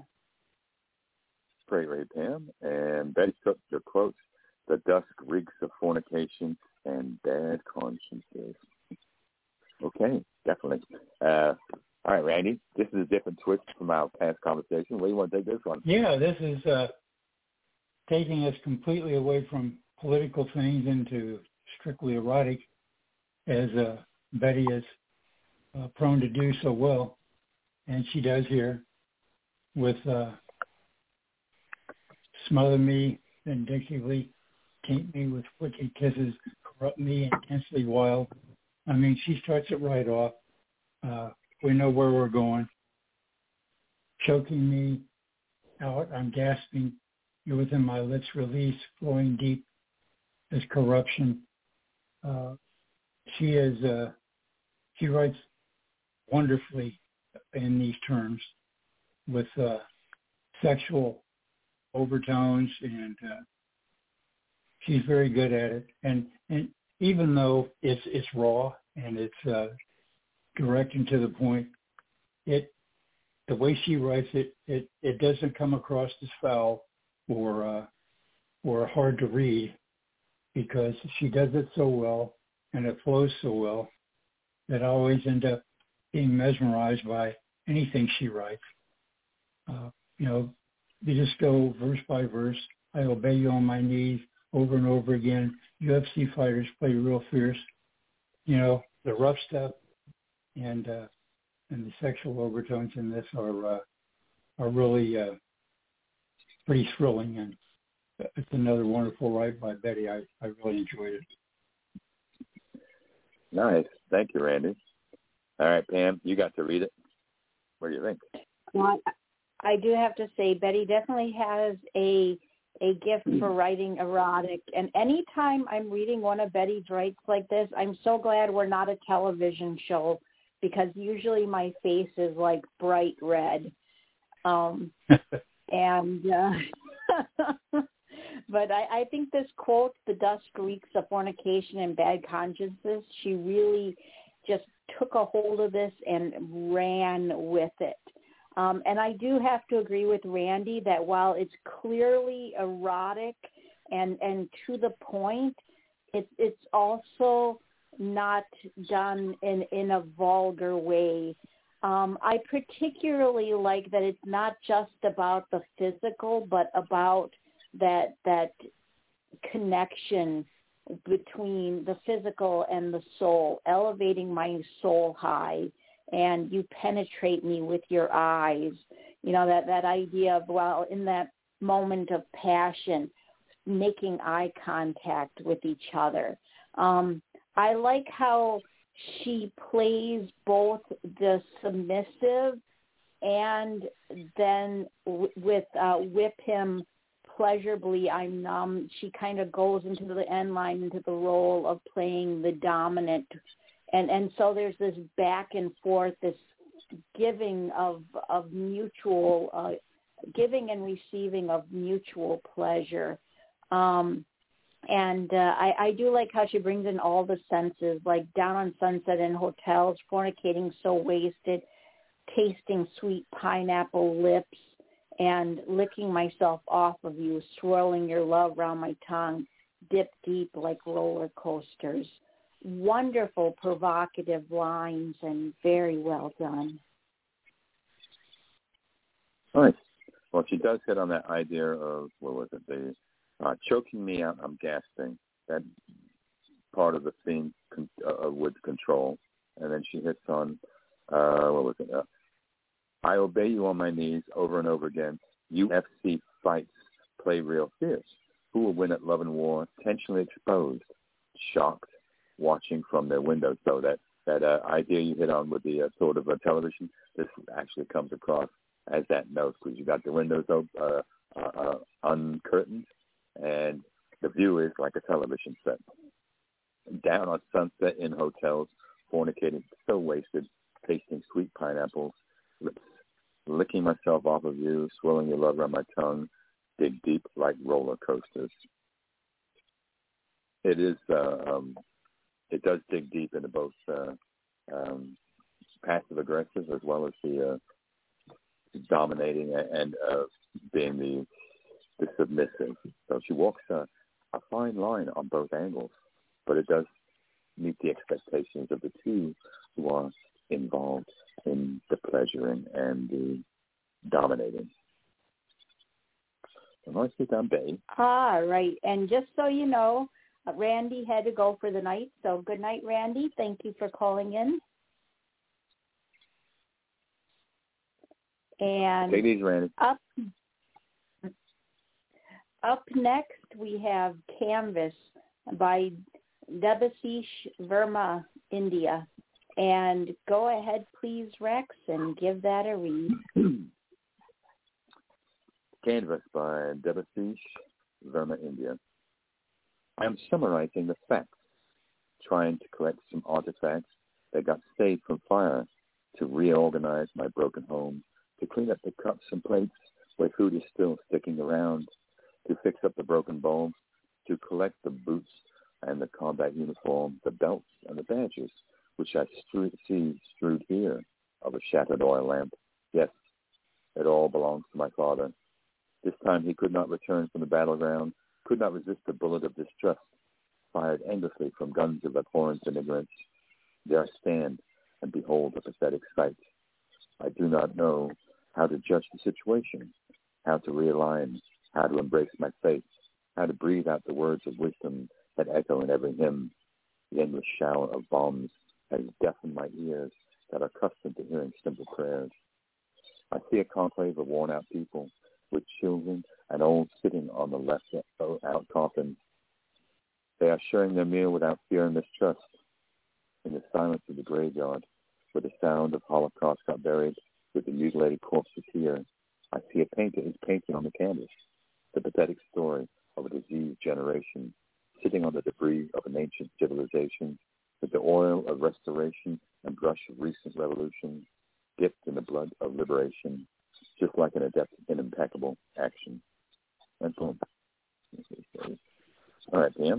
Great, Ray Pam. And Betty took your quotes. The dusk reeks of fornication and bad consciences. Okay, definitely. Uh, all right, Randy, this is a different twist from our past conversation. Where do you want to take this one? Yeah, this is uh, taking us completely away from political things into strictly erotic, as uh, Betty is uh, prone to do so well, and she does here with uh, smother me vindictively, taint me with wicked kisses, corrupt me intensely wild. I mean, she starts it right off. Uh, we know where we're going. Choking me out, I'm gasping. You're within my lips, release, flowing deep as corruption. Uh, she is. Uh, she writes wonderfully in these terms, with uh, sexual overtones, and uh, she's very good at it. And and even though it's it's raw and it's uh, direct and to the point, it the way she writes it, it, it doesn't come across as foul or uh, or hard to read, because she does it so well and it flows so well that I always end up being mesmerized by anything she writes. Uh, you know, you just go verse by verse. I obey you on my knees over and over again. U F C fighters play real fierce. You know, the rough stuff and uh, and the sexual overtones in this are uh, are really uh, pretty thrilling, and it's another wonderful write by Betty. I, I really enjoyed it. Nice. Thank you, Randy. All right, Pam, you got to read it. What do you think? Well, I do have to say, Betty definitely has a a gift for writing erotic. And anytime I'm reading one of Betty's writes like this, I'm so glad we're not a television show, because usually my face is like bright red. Um, and uh, but I, I think this quote, "The dusk reeks of fornication and bad consciences," she really just took a hold of this and ran with it. Um, and I do have to agree with Randy that while it's clearly erotic and, and to the point, it's it's also not done in, in a vulgar way. Um, I particularly like that it's not just about the physical, but about that that connection between the physical and the soul, elevating my soul high. And you penetrate me with your eyes. You know, that, that idea of, well, in that moment of passion, making eye contact with each other. Um, I like how she plays both the submissive and then w- with uh, whip him pleasurably, I'm numb. She kind of goes into the end line, into the role of playing the dominant. And and so there's this back and forth, this giving of, of mutual, uh, giving and receiving of mutual pleasure. Um, and uh, I, I do like how she brings in all the senses, like down on Sunset in hotels, fornicating so wasted, tasting sweet pineapple lips, and licking myself off of you, swirling your love round my tongue, dip deep like roller coasters. Wonderful, provocative lines, and very well done. Nice. Well, she does hit on that idea of, what was it, the uh, choking me out, I'm gasping. That part of the theme con- uh, with control. And then she hits on, uh, what was it, uh, I obey you on my knees over and over again. U F C fights play real fierce. Who will win at Love and War? Tensionally exposed, shocked, watching from their windows. So that, that uh, idea you hit on with the uh, sort of a television, this actually comes across as that note, because you got the windows op- uh, uh, uh, uncurtained, and the view is like a television set. Down on Sunset in hotels, fornicating, so wasted, tasting sweet pineapples, lips, licking myself off of you, swirling your love around my tongue, dig deep like roller coasters. It is, uh, um, it does dig deep into both uh, um, passive aggressive as well as the uh, dominating and uh, being the, the submissive. So she walks a, a fine line on both angles, but it does meet the expectations of the two who are involved in the pleasuring and the dominating. So nicely done, Bay. Ah, right. And just so you know, uh, Randy had to go for the night. So good night, Randy. Thank you for calling in. And Take these, Randy. Up, up next, we have Canvas by Debasish Verma, India. And go ahead, please, Rex, and give that a read. Canvas by Debasish Verma, India. I am summarizing the facts, trying to collect some artifacts that got saved from fire, to reorganize my broken home, to clean up the cups and plates where food is still sticking around, to fix up the broken bowls, to collect the boots and the combat uniform, the belts and the badges, which I strew- see strewed here, of a shattered oil lamp. Yes, it all belongs to my father. This time he could not return from the battleground, could not resist the bullet of distrust, fired endlessly from guns of abhorrence and ignorance. There I stand, and behold a pathetic sight. I do not know how to judge the situation, how to realign, how to embrace my faith, how to breathe out the words of wisdom that echo in every hymn. The endless shower of bombs has deafened my ears that are accustomed to hearing simple prayers. I see a conclave of worn-out people, with children and old sitting on the left-out coffins. They are sharing their meal without fear and mistrust. In the silence of the graveyard, where the sound of Holocaust got buried with the mutilated corpses here, I see a painter is painting on the canvas the pathetic story of a diseased generation, sitting on the debris of an ancient civilization, with the oil of restoration and brush of recent revolution, dipped in the blood of liberation, just like an adept in impeccable action. And boom. All right, Pam.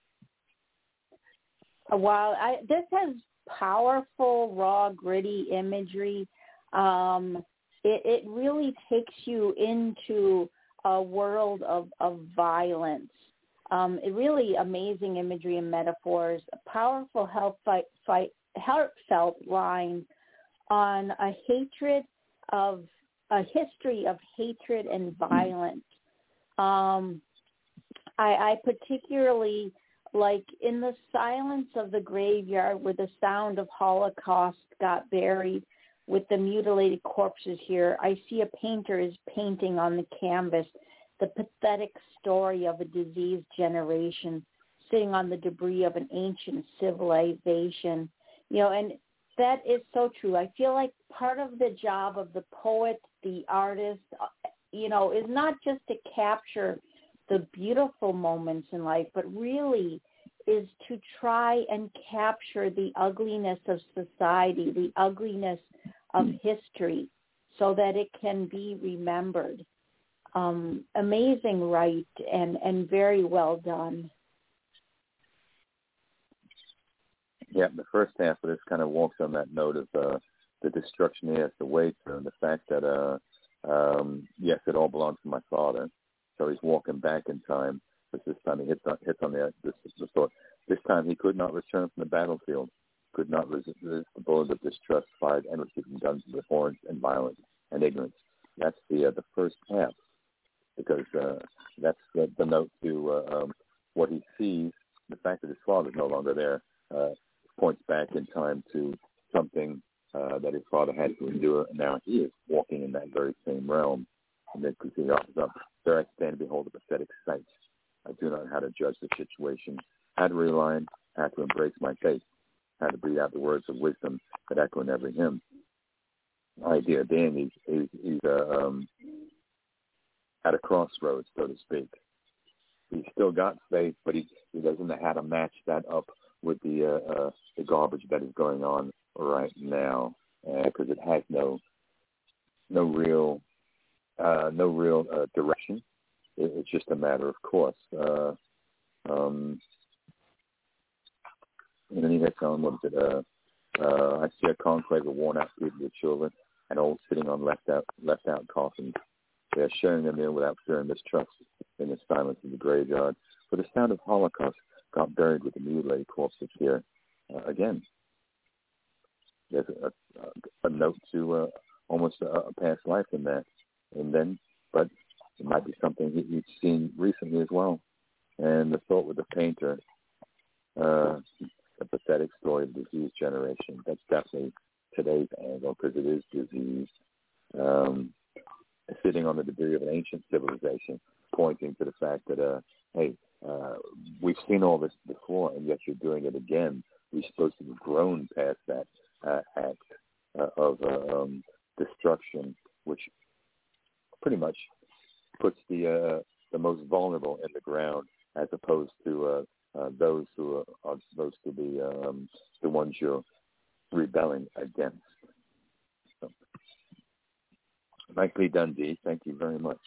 While I, this has powerful, raw, gritty imagery, um, it, it really takes you into a world of, of violence. Um, it really amazing imagery and metaphors, powerful, help fight, fight, heartfelt lines on a hatred of a history of hatred and violence. Um, I, I particularly like in the silence of the graveyard where the sound of Holocaust got buried with the mutilated corpses here, I see a painter is painting on the canvas the pathetic story of a diseased generation sitting on the debris of an ancient civilization. You know, and that is so true. I feel like part of the job of the poet, the artist, you know, is not just to capture the beautiful moments in life, but really is to try and capture the ugliness of society, the ugliness of history, so that it can be remembered. Um, amazing right and, and very well done. Yeah, the first half of this kind of walks on that note of uh, the destruction he has to wait through, and the fact that, uh, um, yes, it all belongs to my father. So he's walking back in time, but this time he hits on, hits on the, this, the thought. This time he could not return from the battlefield, could not resist the bullets of distrust fired endlessly from guns with horns and violence and ignorance. That's the uh, the first half, because uh, that's the, the note to uh, um, what he sees. The fact that his father is no longer there uh, points back in time to something uh, that his father had to endure, and now he is walking in that very same realm. And then he offers up, there I stand and behold a pathetic sight. I do not know how to judge the situation, how to realign, how to embrace my faith, how to breathe out the words of wisdom that echo in every hymn. Idea being he's, he's, he's uh, um, at a crossroads, so to speak. He's still got faith, but he, he doesn't know how to match that up with the uh, uh, the garbage that is going on right now, because uh, it has no no real uh, no real uh, direction. It, it's just a matter of course. Uh, um, and then he had on, what is it? Uh, uh, I see a conclave of worn-out people with children and all sitting on left-out left-out coffins. They are sharing a meal without fear and mistrust in the silence of the graveyard. For the sound of Holocaust got buried with the mutilated corpses here. Uh, again, there's a, a, a note to uh, almost a, a past life in that. And then, but it might be something he, he's seen recently as well. And the thought with the painter, uh, the pathetic story of the disease generation, that's definitely today's angle, because it is disease. Um, sitting on the debris of an ancient civilization, pointing to the fact that, uh, hey, uh, we've seen all this before, and yet you're doing it again. We're supposed to have grown past that uh, act uh, of uh, um, destruction, which pretty much puts the uh, the most vulnerable in the ground, as opposed to uh, uh, those who are, are supposed to be um, the ones you're rebelling against. So, nicely done, Dee. Thank you very much.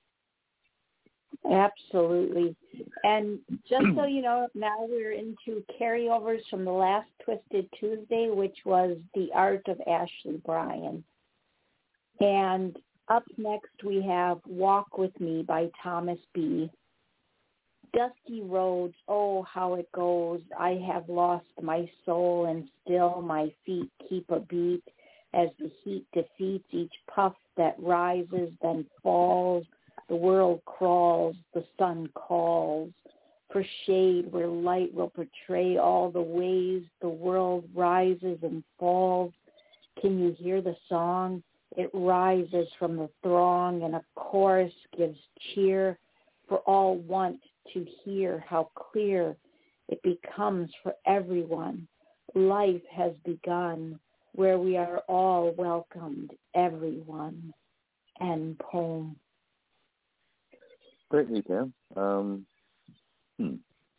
Absolutely. And just so you know, now we're into carryovers from the last Twisted Tuesday, which was The Art of Ashley Bryan. And up next we have Walk With Me by Thomas B. Dusty roads, oh, how it goes. I have lost my soul, and still my feet keep a beat as the heat defeats each puff that rises, then falls. The world crawls, the sun calls for shade where light will portray all the ways the world rises and falls. Can you hear the song? It rises from the throng, and a chorus gives cheer, for all want to hear how clear it becomes for everyone. Life has begun where we are all welcomed, everyone. End poem. Great detail. Um, hmm.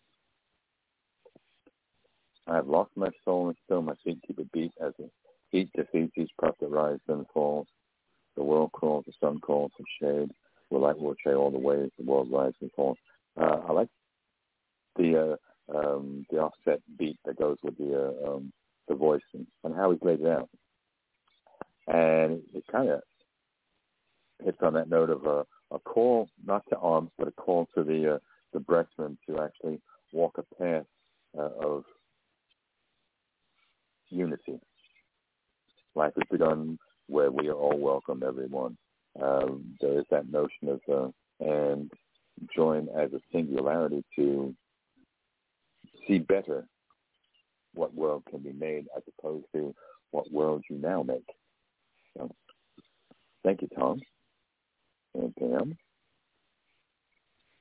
I have lost my soul, and still my feet keep a beat as the heat defeats each puff that rises and falls. The world crawls, the sun calls for shade, where light will portray all the ways the world rises and falls. Uh, I like the uh, um, the offset beat that goes with the uh, um, the voice and, and how he's laid it out, and it kind of hits on that note of a, a call, not to arms, but a call to the uh, the brethren to actually walk a path uh, of unity. Life has begun where we are all welcome, everyone. Um, there is that notion of uh, and join as a singularity to see better what world can be made as opposed to what world you now make. So, thank you, Tom. And Pam?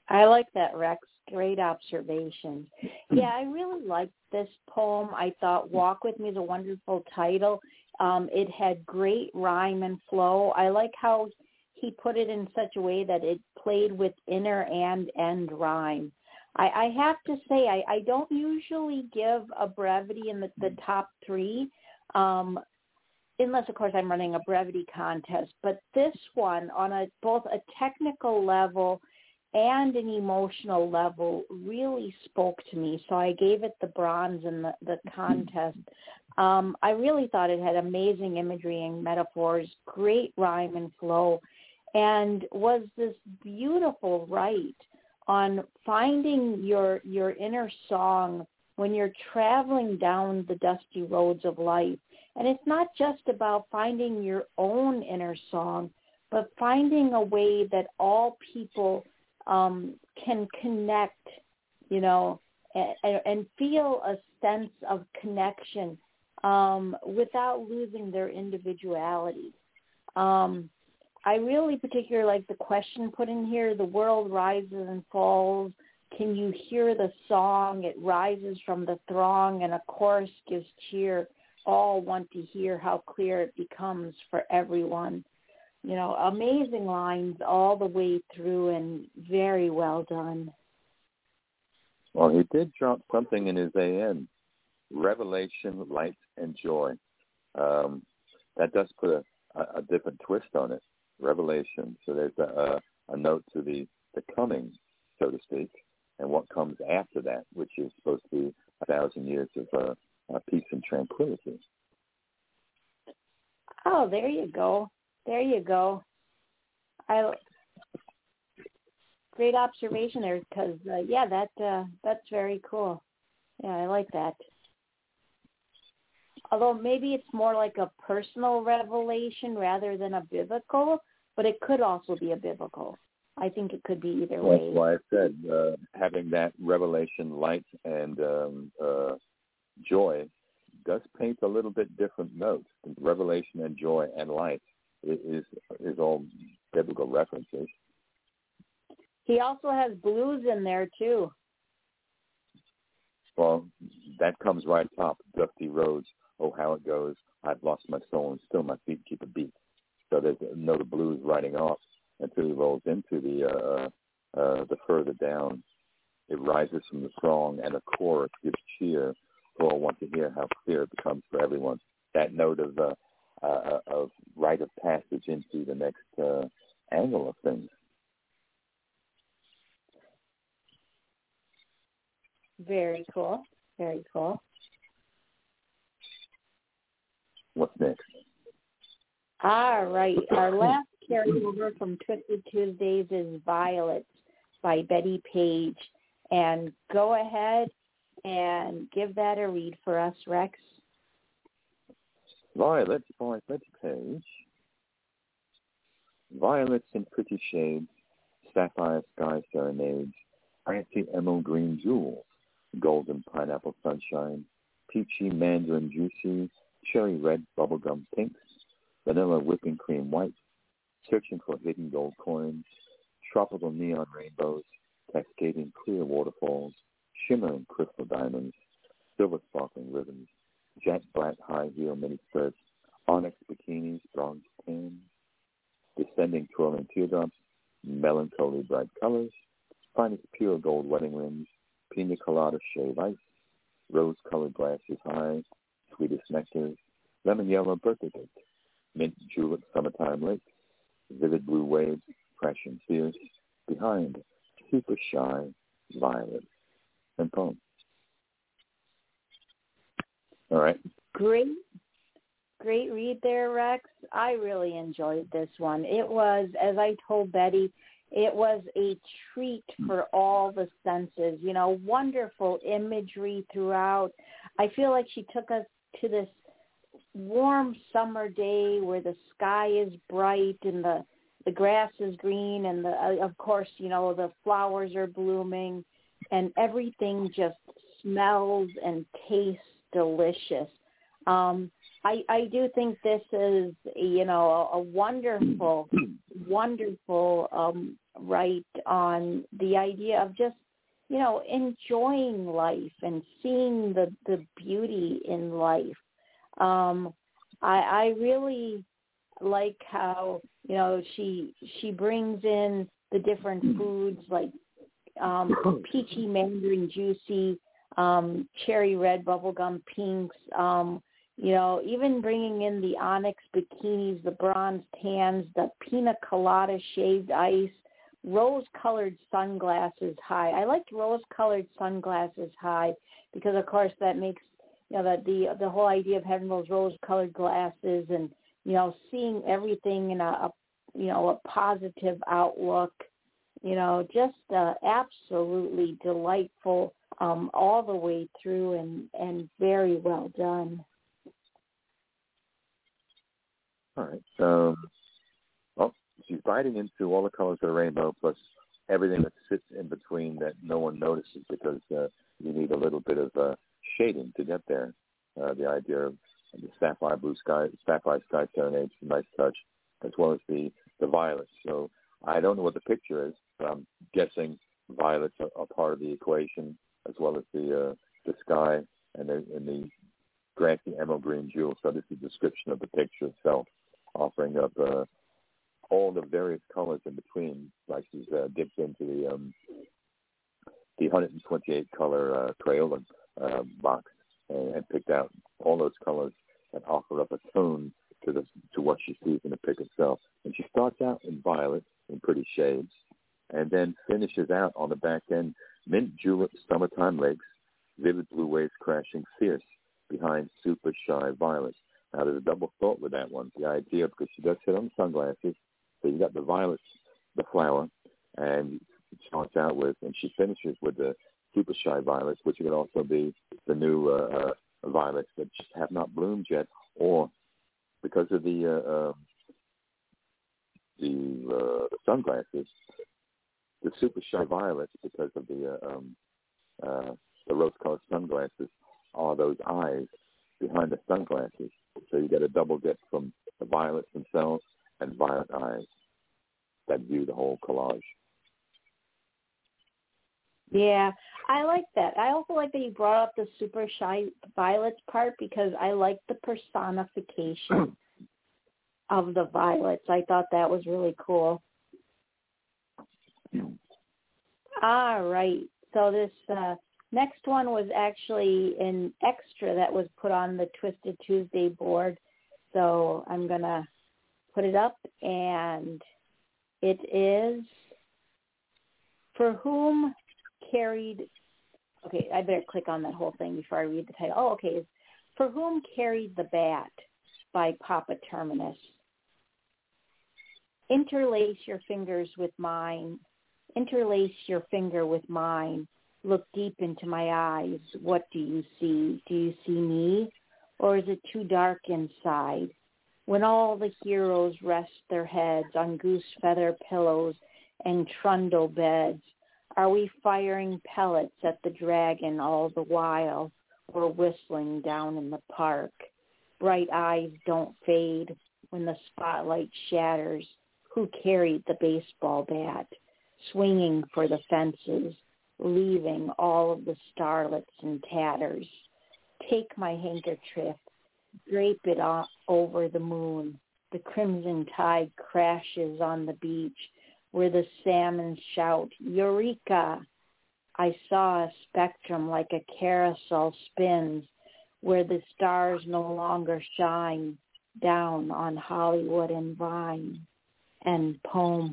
I like that, Rex. Great observation. Yeah, I really liked this poem. I thought Walk With Me is a wonderful title. Um, it had great rhyme and flow. I like how he put it in such a way that it played with inner and end rhyme. I, I have to say, I, I don't usually give a brevity in the, the top three, um, unless, of course, I'm running a brevity contest. But this one, on a both a technical level and an emotional level, really spoke to me. So I gave it the bronze in the, the contest. Um, I really thought it had amazing imagery and metaphors, great rhyme and flow, and was this beautiful write on finding your your inner song when you're traveling down the dusty roads of life. And it's not just about finding your own inner song, but finding a way that all people um, can connect, you know, and, and feel a sense of connection um, without losing their individuality. Um, I really particularly like the question put in here, the world rises and falls. Can you hear the song? It rises from the throng and a chorus gives cheer. All want to hear how clear it becomes for everyone. You know, amazing lines all the way through and very well done. Well, he did drop something in his A M, revelation, light, and joy. Um, that does put a, a, a different twist on it, revelation. So there's a, a, a note to the, the coming, so to speak, and what comes after that, which is supposed to be a thousand years of uh, uh, peace and tranquility. Oh, there you go. There you go. I great observation there, because uh, yeah, that uh, that's very cool. Yeah, I like that. Although maybe it's more like a personal revelation rather than a biblical, but it could also be a biblical. I think it could be either well, way. That's why I said uh, having that revelation, light, and um, uh, joy does paint a little bit different notes. Revelation and joy and light is is all biblical references. He also has blues in there too. Well, that comes right top. Dusty roads, oh how it goes. I've lost my soul and still my feet keep a beat. So there's a note of blues riding off until he rolls into the uh, uh, the further down. It rises from the throng and a chorus gives cheer. For all want to hear how clear it becomes for everyone. That note of uh, uh, of rite of passage into the next uh, angle of things. Very cool. Very cool. What's next? All right. Our last carryover from Twisted Tuesdays is Violets by Betty Page. And go ahead and give that a read for us, Rex. Violets by Betty Page. Violets in pretty shades, sapphire sky serenades, fancy emerald green jewels, golden pineapple sunshine, peachy mandarin juicy, cherry red bubblegum pinks, vanilla whipping cream white, searching for hidden gold coins, tropical neon rainbows, cascading clear waterfalls, shimmering crystal diamonds, silver sparkling ribbons, jet black high heel mini skirts, onyx bikinis, bronze tan, descending twirling teardrops, melancholy bright colors, finest pure gold wedding rings, pina colada shave ice, rose-colored glasses high, sweetest nectars, lemon yellow birthday cake, mint julep summertime lakes, vivid blue waves, fresh and fierce, behind super shy violets and poem. All right. Great, great read there, Rex. I really enjoyed this one. It was, as I told Betty, it was a treat for all the senses. You know, wonderful imagery throughout. I feel like she took us to this warm summer day where the sky is bright and the, the grass is green and, the, uh, of course, you know, the flowers are blooming and everything just smells and tastes delicious. Um, I, I do think this is, you know, a, a wonderful, wonderful um, right on the idea of just, you know, enjoying life and seeing the, the beauty in life. Um, I, I really like how, you know, she she brings in the different foods like um, peachy mandarin juicy, um, cherry red bubblegum pinks, um, you know, even bringing in the onyx bikinis, the bronze tans, the pina colada shaved ice, rose-colored sunglasses high. I liked rose-colored sunglasses high because, of course, that makes, you know, that the the whole idea of having those rose-colored glasses and, you know, seeing everything in a, a you know, a positive outlook, you know, just uh, absolutely delightful um, all the way through and, and very well done. All right. Um, well, she's biting into all the colors of the rainbow plus everything that sits in between that no one notices because uh, you need a little bit of uh, shading to get there. Uh, the idea of the sapphire blue sky, sapphire sky serenade, a nice touch, as well as the, the violets. So I don't know what the picture is, but I'm guessing violets are, are part of the equation, as well as the uh, the sky and the, and the grassy emerald green jewel. So this is a description of the picture itself, offering up uh, all the various colors in between. Like she's uh, dipped into the um, the one hundred twenty-eight color uh, Crayola uh, box and, and picked out all those colors and offer up a tone to the to what she sees in the pic itself. And she starts out in violet in pretty shades, and then finishes out on the back end mint julep summertime lakes, vivid blue waves crashing fierce behind super shy violets. Now there's a double thought with that one. The idea, because she does hit on the sunglasses, so you got the violets, the flower, and it starts out with, and she finishes with the super shy violets, which could also be the new uh, uh, violets that just have not bloomed yet, or because of the uh, uh, the, uh, the sunglasses, the super shy violets, because of the uh, um, uh, the rose-colored sunglasses, are those eyes behind the sunglasses. So you get a double dip from the violets themselves and violet eyes that view the whole collage. Yeah, I like that. I also like that you brought up the super shy violets part because I like the personification of the violets. I thought that was really cool. All right. So this uh, next one was actually an extra that was put on the Twisted Tuesday board. So I'm going to put it up, and it is For Whom Carried, okay, I better click on that whole thing before I read the title. Oh, okay. It's For Whom Carried the Bat by Papa Terminus. Interlace your fingers with mine. Interlace your finger with mine. Look deep into my eyes. What do you see? Do you see me? Or is it too dark inside? When all the heroes rest their heads on goose feather pillows and trundle beds, are we firing pellets at the dragon all the while, or whistling down in the park? Bright eyes don't fade when the spotlight shatters. Who carried the baseball bat, swinging for the fences, leaving all of the starlets in tatters? Take my handkerchief, drape it on over the moon. The crimson tide crashes on the beach where the salmon shout, Eureka! I saw a spectrum like a carousel spins where the stars no longer shine down on Hollywood and Vine. And poem.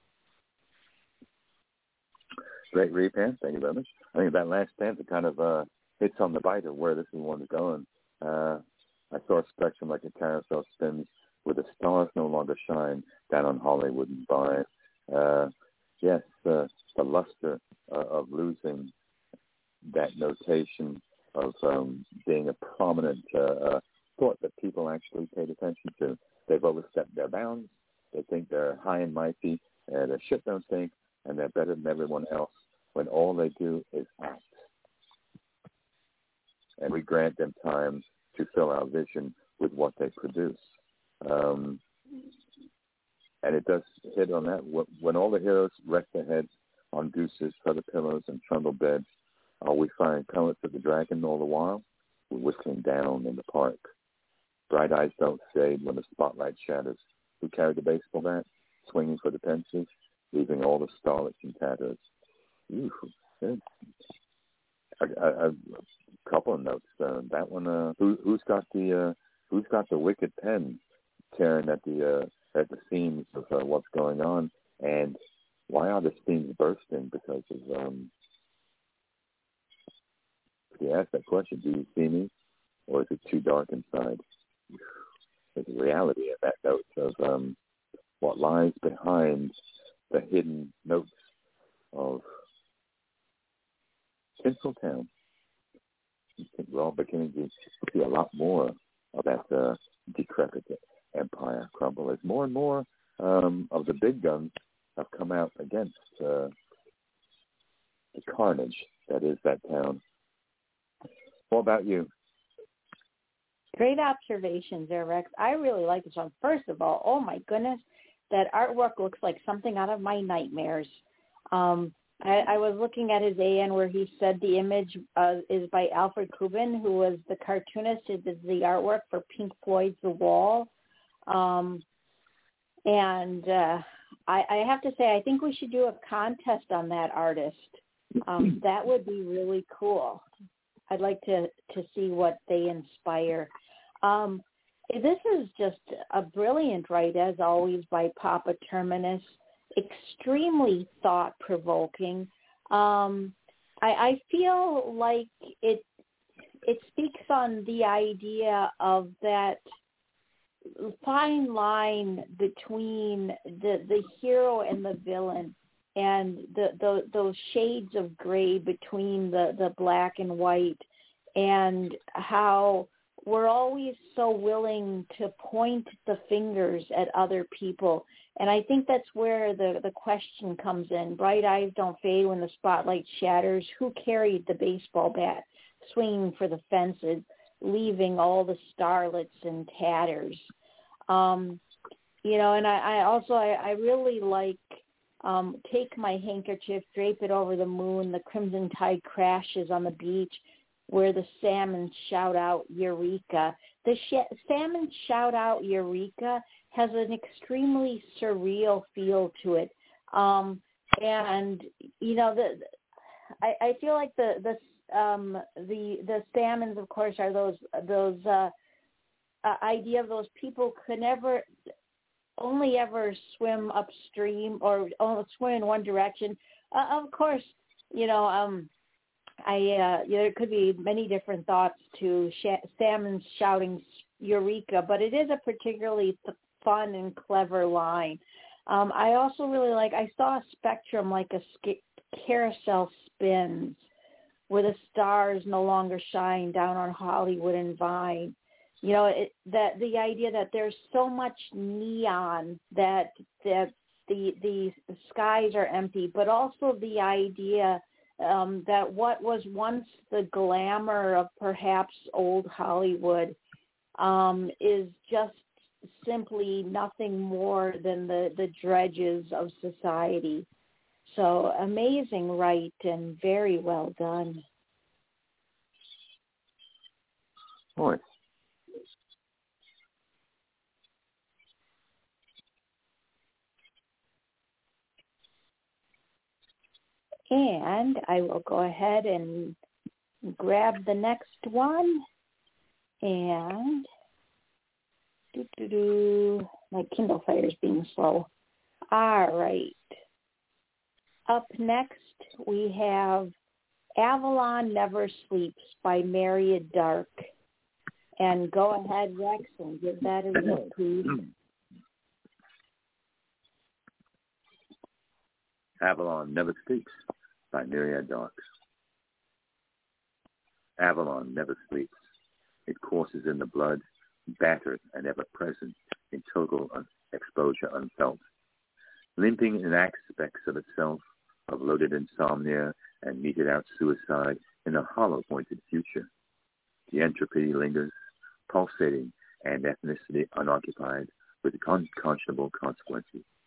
Great read, Pam. Thank you very much. I think that last stanza kind of uh, hits on the bite of where this one is going. Uh, I saw a spectrum like a carousel spins where the stars no longer shine down on Hollywood and Vine. Uh, yes, uh, the luster uh, of losing that notation of um, being a prominent uh, uh, thought that people actually paid attention to. They've overstepped their bounds. They think they're high and mighty, and their shit don't stink, and they're better than everyone else when all they do is act. And we grant them time to fill our vision with what they produce. Um, and it does hit on that. When all the heroes rest their heads on gooses, feather pillows, and trundle beds, are we firing pellets at the dragon all the while? We're whistling down in the park. Bright eyes don't fade when the spotlight shatters. Who carried the baseball bat, swinging for the fences, leaving all the starlets in tatters? Ooh, good. A, a, a couple of notes. Uh, that one. Uh, who, who's got the uh, Who's got the wicked pen tearing at the uh, at the seams of uh, what's going on, and why are the seams bursting? Because of um, if you ask that question, do you see me, or is it too dark inside? There's a reality in that note of um, what lies behind the hidden notes of Tinseltown. I think we're all beginning to see a lot more of that uh, decrepit empire crumble as more and more um, of the big guns have come out against uh, the carnage that is that town. What about you? Great observations there, Rex. I really like this one. First of all, oh my goodness, that artwork looks like something out of my nightmares. Um, I, I was looking at his A N where he said the image uh, is by Alfred Kubin, who was the cartoonist who did the artwork for Pink Floyd's The Wall. Um, and uh, I, I have to say, I think we should do a contest on that artist. Um, that would be really cool. I'd like to, to see what they inspire. Um, this is just a brilliant write, as always, by Papa Terminus. Extremely thought-provoking. Um, I, I feel like it it speaks on the idea of that fine line between the, the hero and the villain, and the, the those shades of gray between the, the black and white, and how we're always so willing to point the fingers at other people. And I think that's where the, the question comes in. Bright eyes don't fade when the spotlight shatters. Who carried the baseball bat, swinging for the fences, leaving all the starlets in tatters? Um, you know, and I, I also, I, I really like um, take my handkerchief, drape it over the moon, the crimson tide crashes on the beach, where the salmon shout out Eureka. The sh- salmon shout out Eureka has an extremely surreal feel to it. Um, and, you know, the, I, I feel like the, the, um, the, the salmons, of course, are those, those, uh, uh, idea of those people could never, only ever swim upstream or only swim in one direction. Uh, of course, you know, um, I uh, you know, there could be many different thoughts to sh- salmon shouting Eureka, but it is a particularly th- fun and clever line. Um, I also really like, I saw a spectrum like a sk- carousel spins where the stars no longer shine down on Hollywood and Vine. You know, it, that the idea that there's so much neon that that the the skies are empty, but also the idea um, that what was once the glamour of perhaps old Hollywood um, is just simply nothing more than the, the dredges of society. So amazing right and very well done. Boy. And I will go ahead and grab the next one. And doo, doo, doo, my Kindle Fire is being slow. All right. Up next, we have Avalon Never Sleeps by Maria Dark. And go ahead, Rex, and give that a read, please. Avalon Never Sleeps by Myriad Dark. Avalon never sleeps. It courses in the blood, battered and ever present, in total un- exposure unfelt. Limping in aspects of itself, of loaded insomnia and meted out suicide in a hollow-pointed future. The entropy lingers, pulsating and ethnicity unoccupied, with unconscionable consequences.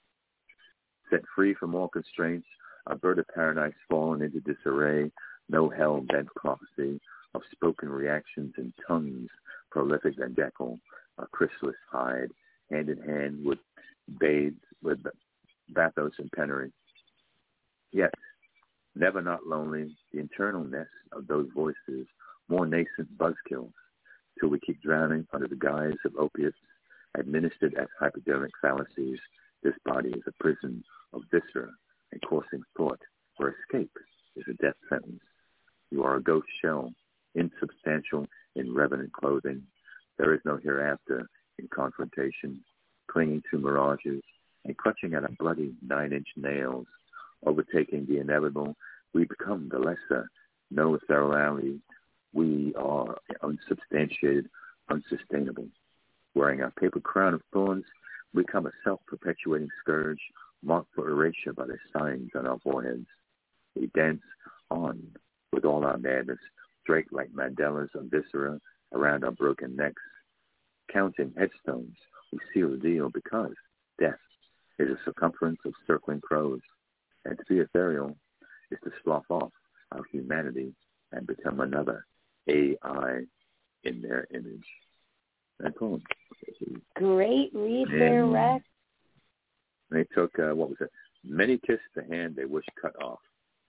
Set free from all constraints, a bird of paradise fallen into disarray, no hell-bent prophecy of spoken reactions in tongues, prolific and decal, a chrysalis hide, hand in hand with bathed with bathos and penury. Yet, never not lonely, the internal nest of those voices, more nascent buzzkills, till we keep drowning under the guise of opiates, administered as hypodermic fallacies. This body is a prison of viscera and coursing thought, where escape is a death sentence. You are a ghost shell, insubstantial in revenant clothing. There is no hereafter in confrontation, clinging to mirages and clutching at a bloody nine-inch nails. Overtaking the inevitable, we become the lesser. No thoroughly, we are unsubstantiated, unsustainable. Wearing our paper crown of thorns, we become a self-perpetuating scourge, marked for erasure by the signs on our foreheads. We dance on with all our madness, draped like Mandelas of viscera around our broken necks. Counting headstones, we seal the deal because death is a circumference of circling crows, and to be ethereal is to slough off our humanity and become another A I in their image. That poem. Great read there, Rex. They took, uh, what was it? Many kiss the hand they wish cut off.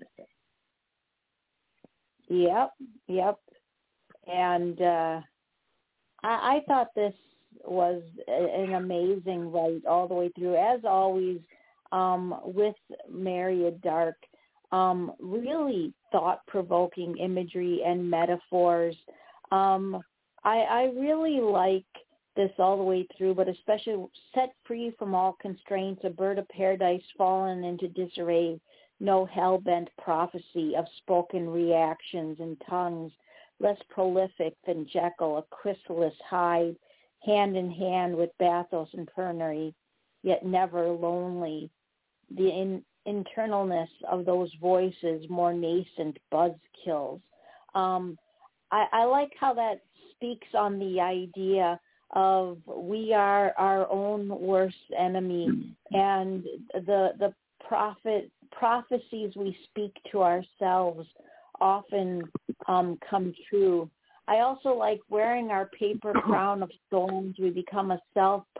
Yep, yep. And uh, I, I thought this was a, an amazing write all the way through. As always, um, with Maria Dark, um, really thought-provoking imagery and metaphors. Um, I, I really like this all the way through, but especially set free from all constraints, a bird of paradise fallen into disarray, no hell-bent prophecy of spoken reactions and tongues, less prolific than Jekyll, a chrysalis hide, hand in hand with bathos and penury, yet never lonely. The in, internalness of those voices, more nascent buzzkills. Um, I, I like how that speaks on the idea of we are our own worst enemy, and the the prophet prophecies we speak to ourselves often um, come true. I also like wearing our paper crown of thorns. We become a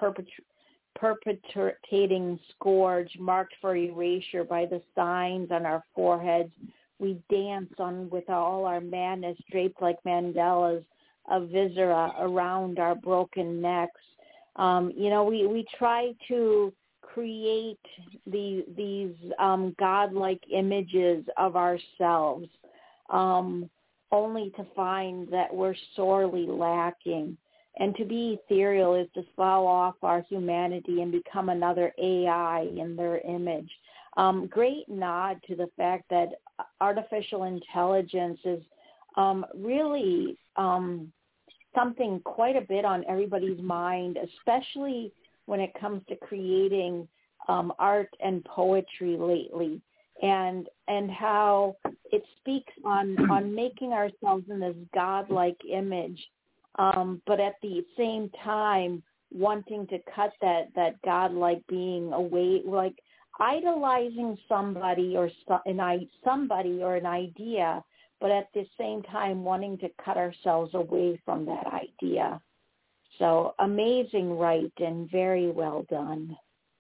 self-perpetuating scourge marked for erasure by the signs on our foreheads. We dance on with all our madness draped like Mandelas of viscera around our broken necks. Um, you know, we, we try to create the, these um, godlike images of ourselves, um, only to find that we're sorely lacking. And to be ethereal is to slough off our humanity and become another A I in their image. Um, great nod to the fact that artificial intelligence is um, really um, something quite a bit on everybody's mind, especially when it comes to creating um, art and poetry lately, and and how it speaks on, on making ourselves in this godlike image, um, but at the same time wanting to cut that, that godlike being away, like idolizing somebody or an, somebody or an idea, but at the same time wanting to cut ourselves away from that idea. So amazing write and very well done.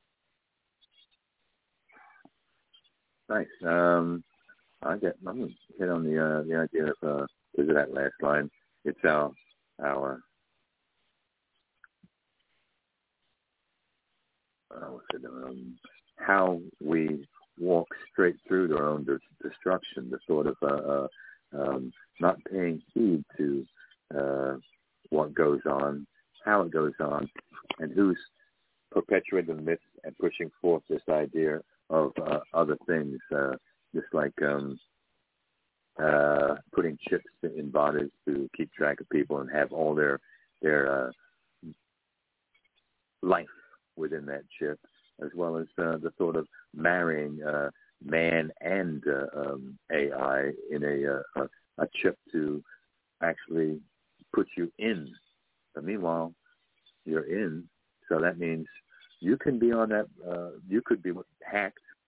Nice. Um, I get. I'm gonna hit on the uh, the idea of uh, is it that last line? It's our our. Uh, what's it, um, how we walk straight through our own de- destruction. The sort of uh, uh, um, not paying heed to uh, what goes on, how it goes on, and who's perpetuating the myth and pushing forth this idea of uh, other things, uh, just like um, uh, putting chips in bodies to keep track of people and have all their their uh, life within that chip, as well as uh, the sort of marrying uh, man and uh, um, A I in a, uh, a a chip to actually put you in. But meanwhile, you're in, so that means you can be on that. Uh, you could be hacked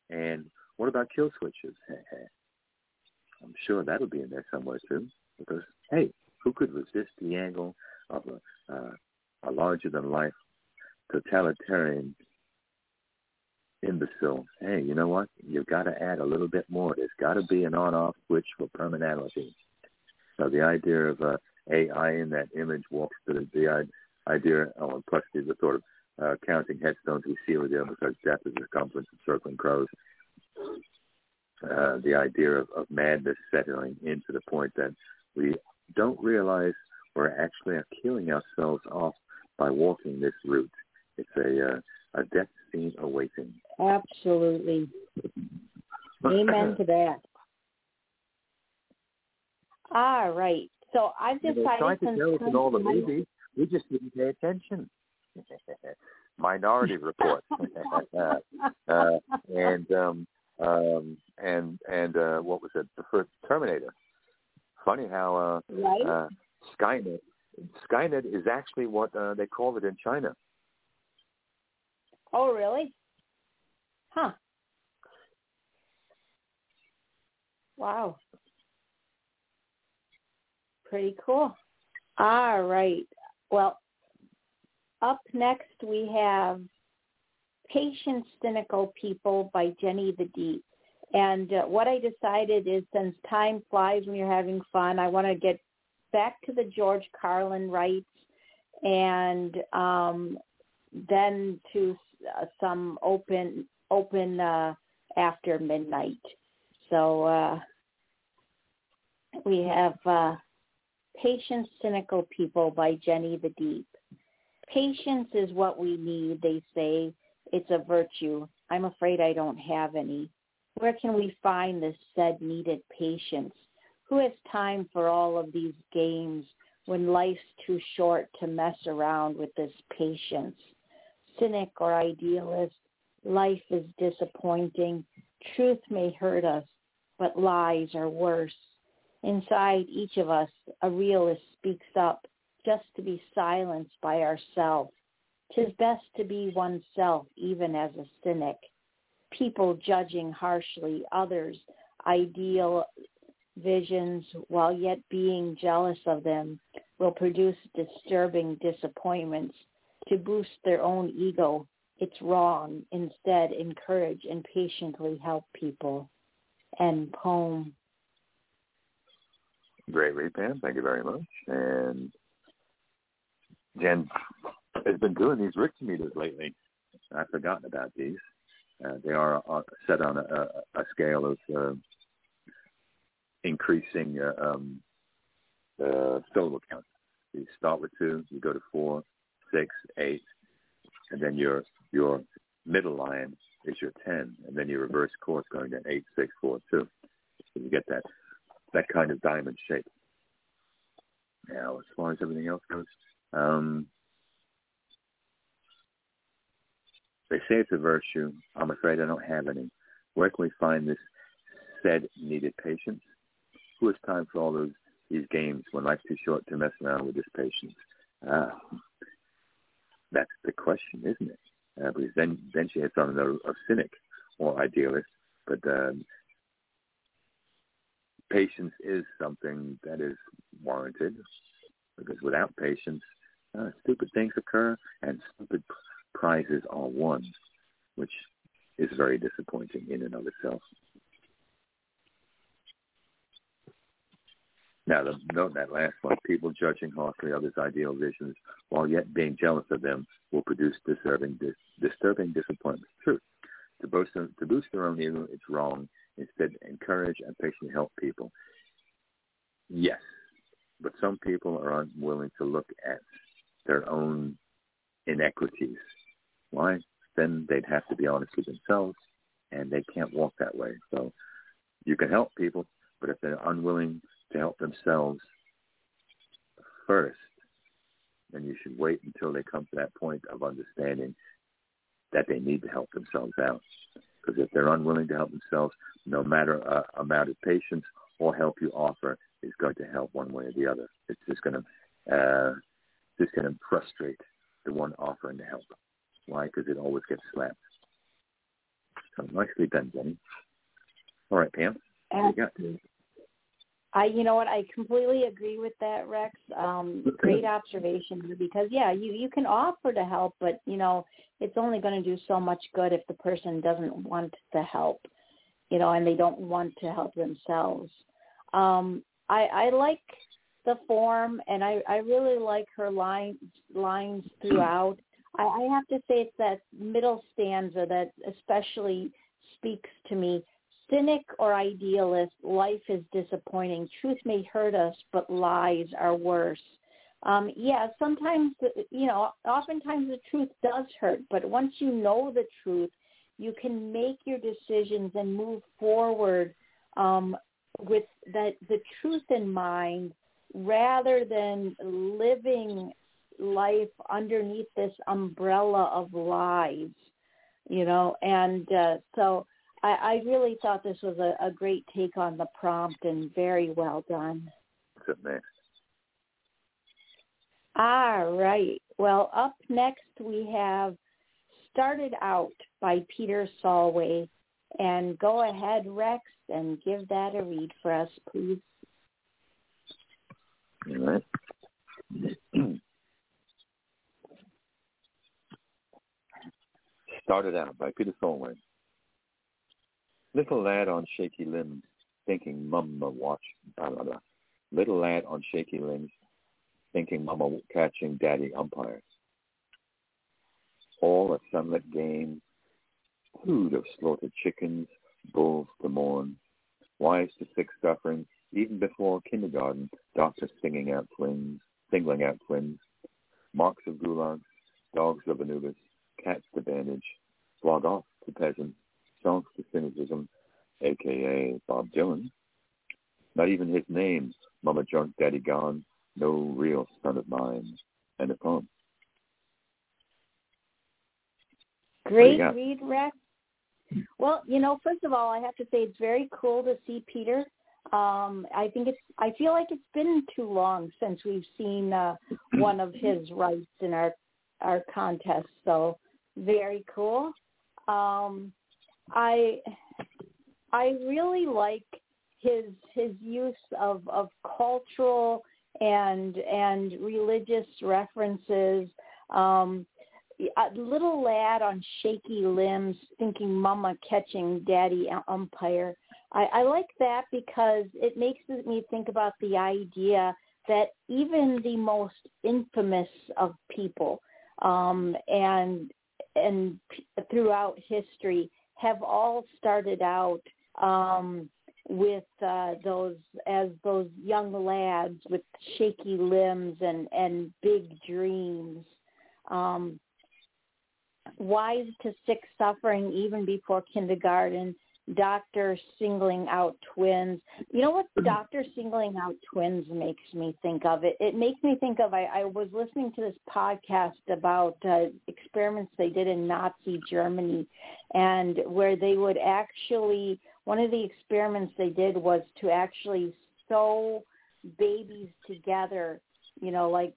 And what about kill switches? I'm sure that'll be in there somewhere too, because hey, who could resist the angle of a, uh, a larger-than-life totalitarian imbecile? Hey, you know what? You've got to add a little bit more. There's got to be an on-off switch for permanentity. So the idea of uh, A I in that image walks to the, the idea, oh, and plus the sort of uh, counting headstones we see over there, because death is the circumference of circling crows. Uh, the idea of, of madness settling into the point that we don't realize we're actually killing ourselves off by walking this route. It's a uh, a death scene awaiting. Absolutely. Amen to that. All right. So I've decided. They tried to tell us in all the I... movies. We just didn't pay attention. Minority Report. uh, and um, um, and and uh, what was it? The first Terminator. Funny how uh, right? uh, Skynet. Skynet is actually what uh, they call it in China. Oh, really? Huh. Wow. Pretty cool. All right. Well, up next we have Patient Cynical People by Jenny the Deep. And uh, what I decided is, since time flies when you're having fun, I want to get back to the George Carlin rights, and um, then to uh, some open open uh, after midnight. So uh, we have uh, Patient Cynical People by Jenny the Deep. Patience is what we need, they say. It's a virtue. I'm afraid I don't have any. Where can we find this said needed patience? Who has time for all of these games when life's too short to mess around with this patience? Cynic or idealist, life is disappointing. Truth may hurt us, but lies are worse. Inside each of us, a realist speaks up just to be silenced by ourselves. 'Tis best to be oneself, even as a cynic. People judging harshly others' ideal visions while yet being jealous of them will produce disturbing disappointments. To boost their own ego, it's wrong. Instead, encourage and patiently help people. End poem. Great read, Pam. Thank you very much. And Jen has been doing these Richter meters lately. I've forgotten about these. Uh, they are uh, set on a, a, a scale of uh, increasing uh, um, the syllable count. You start with two, you go to four, six, eight, and then your your middle line is your ten, and then your reverse course going to eight, six, four, two. So you get that that kind of diamond shape. Now, as far as everything else goes, um, they say it's a virtue. I'm afraid I don't have any. Where can we find this said needed patience? Who has time for all those these games when life's too short to mess around with this patience? Ah, that's the question, isn't it? Uh, because then, then she has something of a cynic or idealist. But um, patience is something that is warranted, because without patience, uh, stupid things occur and stupid prizes are won, which is very disappointing in and of itself. Now, the, note that last one, people judging harshly others' ideal visions while yet being jealous of them will produce disturbing, dis, disturbing disappointments. True. To boost, to boost their own ego, it's wrong. Instead, encourage and patiently help people. Yes, but some people are unwilling to look at their own inequities. Why? Then they'd have to be honest with themselves, and they can't walk that way. So you can help people, but if they're unwilling to help themselves first, then you should wait until they come to that point of understanding that they need to help themselves out. Because if they're unwilling to help themselves, no matter uh, amount of patience or help you offer is going to help one way or the other. It's just going to uh, just going to frustrate the one offering to help. Why? Because it always gets slapped. So nicely done, Jenny. All right, Pam. What do you got? I, you know what, I completely agree with that, Rex. Um, great observation, because, yeah, you, you can offer to help, but, you know, it's only going to do so much good if the person doesn't want the help, you know, and they don't want to help themselves. Um, I, I like the form, and I, I really like her lines, lines throughout. I, I have to say it's that middle stanza that especially speaks to me. Cynic or idealist, life is disappointing. Truth may hurt us, but lies are worse. Um, yeah, sometimes, you know, oftentimes the truth does hurt, but once you know the truth, you can make your decisions and move forward um, with that the truth in mind, rather than living life underneath this umbrella of lies, you know, and uh, so I, I really thought this was a, a great take on the prompt and very well done. What's up next? All right. Well, up next we have Started Out by Peter Solway. And go ahead, Rex, and give that a read for us, please. All right. Started Out by Peter Solway. Little lad on shaky limbs, thinking mama watch, blah, blah, blah. Little lad on shaky limbs, thinking mama catching daddy umpires. All a sunlit game, food of slaughtered chickens, bulls to mourn, wives to sick suffering, even before kindergarten, doctors singing out twins, singling out twins, marks of gulags, dogs of Anubis, cats to bandage, flog off to peasants, songs to cynicism, a k a. Bob Dylan. Not even his name, Mama Drunk, Daddy Gone, no real son of mine, and a poem. Great read, Rex. Well, you know, first of all, I have to say it's very cool to see Peter. Um, I think it's, I feel like it's been too long since we've seen uh, one of his rights in our, our contest. So very cool. Um, I, I really like his, his use of, of cultural and, and religious references. Um, A little lad on shaky limbs, thinking mama catching daddy umpire. I, I like that because it makes me think about the idea that even the most infamous of people um, and and p- throughout history have all started out um, with uh, those as those young lads with shaky limbs and, and big dreams. Um, Wise to sick suffering even before kindergarten, doctor singling out twins. You know what doctor singling out twins makes me think of? It It makes me think of, I, I was listening to this podcast about uh, experiments they did in Nazi Germany, and where they would actually, one of the experiments they did was to actually sew babies together, you know, like,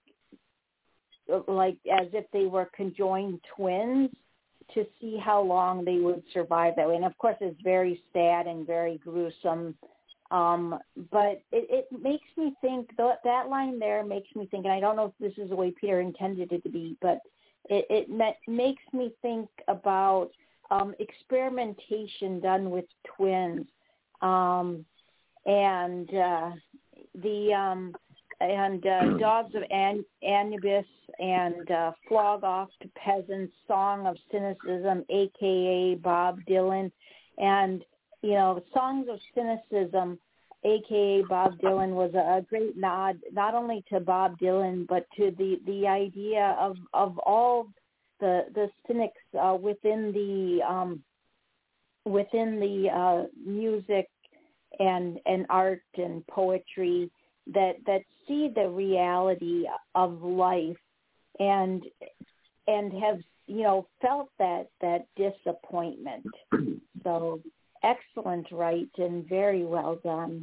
like as if they were conjoined twins, to see how long they would survive that way. And of course it's very sad and very gruesome. Um, but it, it makes me think, th- that line there makes me think, and I don't know if this is the way Peter intended it to be, but it, it met, makes me think about um, experimentation done with twins. Um, and uh, the... Um, and uh, Dogs of An- Anubis and uh, Flog Off to Peasants, Song of Cynicism, a k a. Bob Dylan. And, you know, Songs of Cynicism, a k a. Bob Dylan, was a, a great nod not only to Bob Dylan, but to the, the idea of, of all the the cynics uh, within the um, within the uh, music and, and art and poetry, that that see the reality of life and and have, you know, felt that that disappointment. So excellent right and very well done.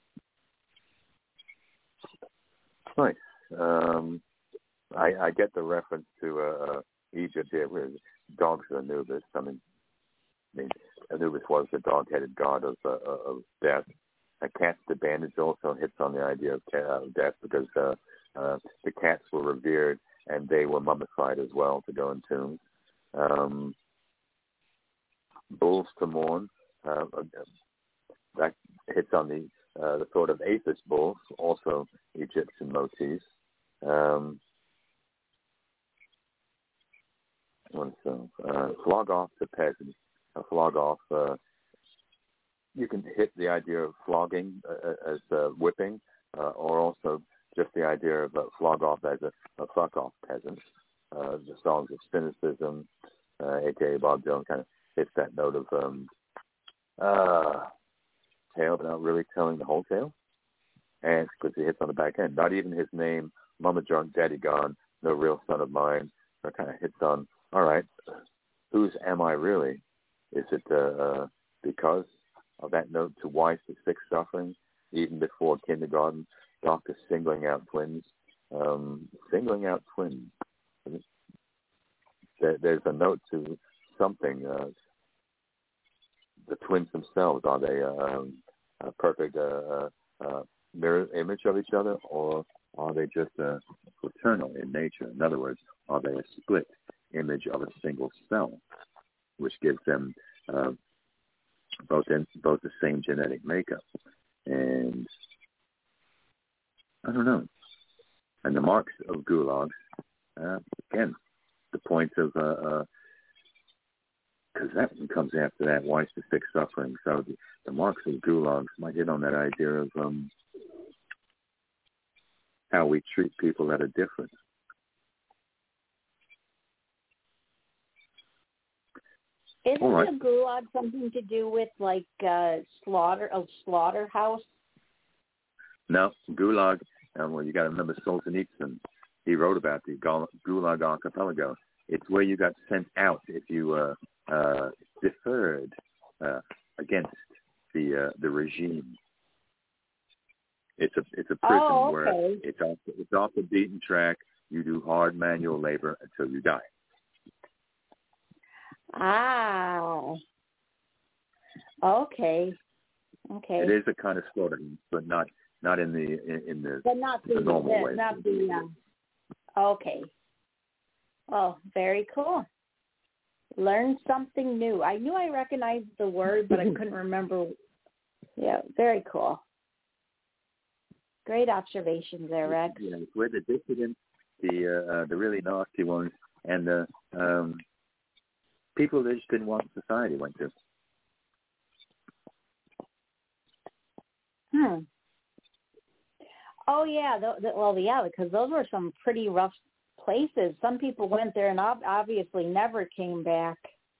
Nice. Um, I, I get the reference to uh, Egypt here with Dogs of Anubis. I mean, I mean, Anubis was the dog-headed god of, uh, of death. Uh, Cats the Bandage also hits on the idea of uh, death because uh, uh, the cats were revered and they were mummified as well to go in tombs. Um, Bulls to Mourn, uh, that hits on the uh, the thought of Apis bulls, also Egyptian motifs. Um, so, uh, flog off the peasant, uh, flog off. Uh, you can hit the idea of flogging uh, as uh, whipping, uh, or also just the idea of uh, flog off as a, a fuck off peasant. Uh, the songs of cynicism, uh, aka Bob Dylan, kind of hits that note of um, uh, tale, but not really telling the whole tale. And because he hits on the back end, not even his name, Mama Drunk, Daddy Gone, No Real Son of Mine, that kind of hits on, all right, whose am I really? Is it uh, uh, because of that note to wise to sick suffering, even before kindergarten, doctor singling out twins, um, singling out twins. There, there's a note to something. Uh, the twins themselves, are they um, a perfect uh, uh, mirror image of each other, or are they just uh, fraternal in nature? In other words, are they a split image of a single cell, which gives them uh, both in, both the same genetic makeup? And I don't know. And the marks of gulags, uh, again, the point of, because uh, uh, that one comes after that, why specific suffering. So the, the marks of gulags might hit on that idea of um, how we treat people that are different. Isn't right. a gulag something to do with like uh, slaughter, a slaughterhouse? No, gulag. Um, well, you got to remember Solzhenitsyn. He wrote about the Gulag Archipelago. It's where you got sent out if you uh, uh, deferred uh, against the uh, the regime. It's a it's a prison oh, okay. where it's off it's off the beaten track. You do hard manual labor until you die. Ah. Okay. Okay. It is a kind of slaughter, but not not in the in, in the, but not the, the normal the, way. Not the. Uh, okay. Oh, very cool. Learned something new. I knew I recognized the word, but I couldn't remember. Yeah, very cool. Great observations there, Rex. Yeah, we're the dissidents, the uh, the really nasty ones, and the um, people that just didn't want society went to. Hmm. Oh yeah. The, the, well, yeah, because those were some pretty rough places. Some people went there and ob- obviously never came back.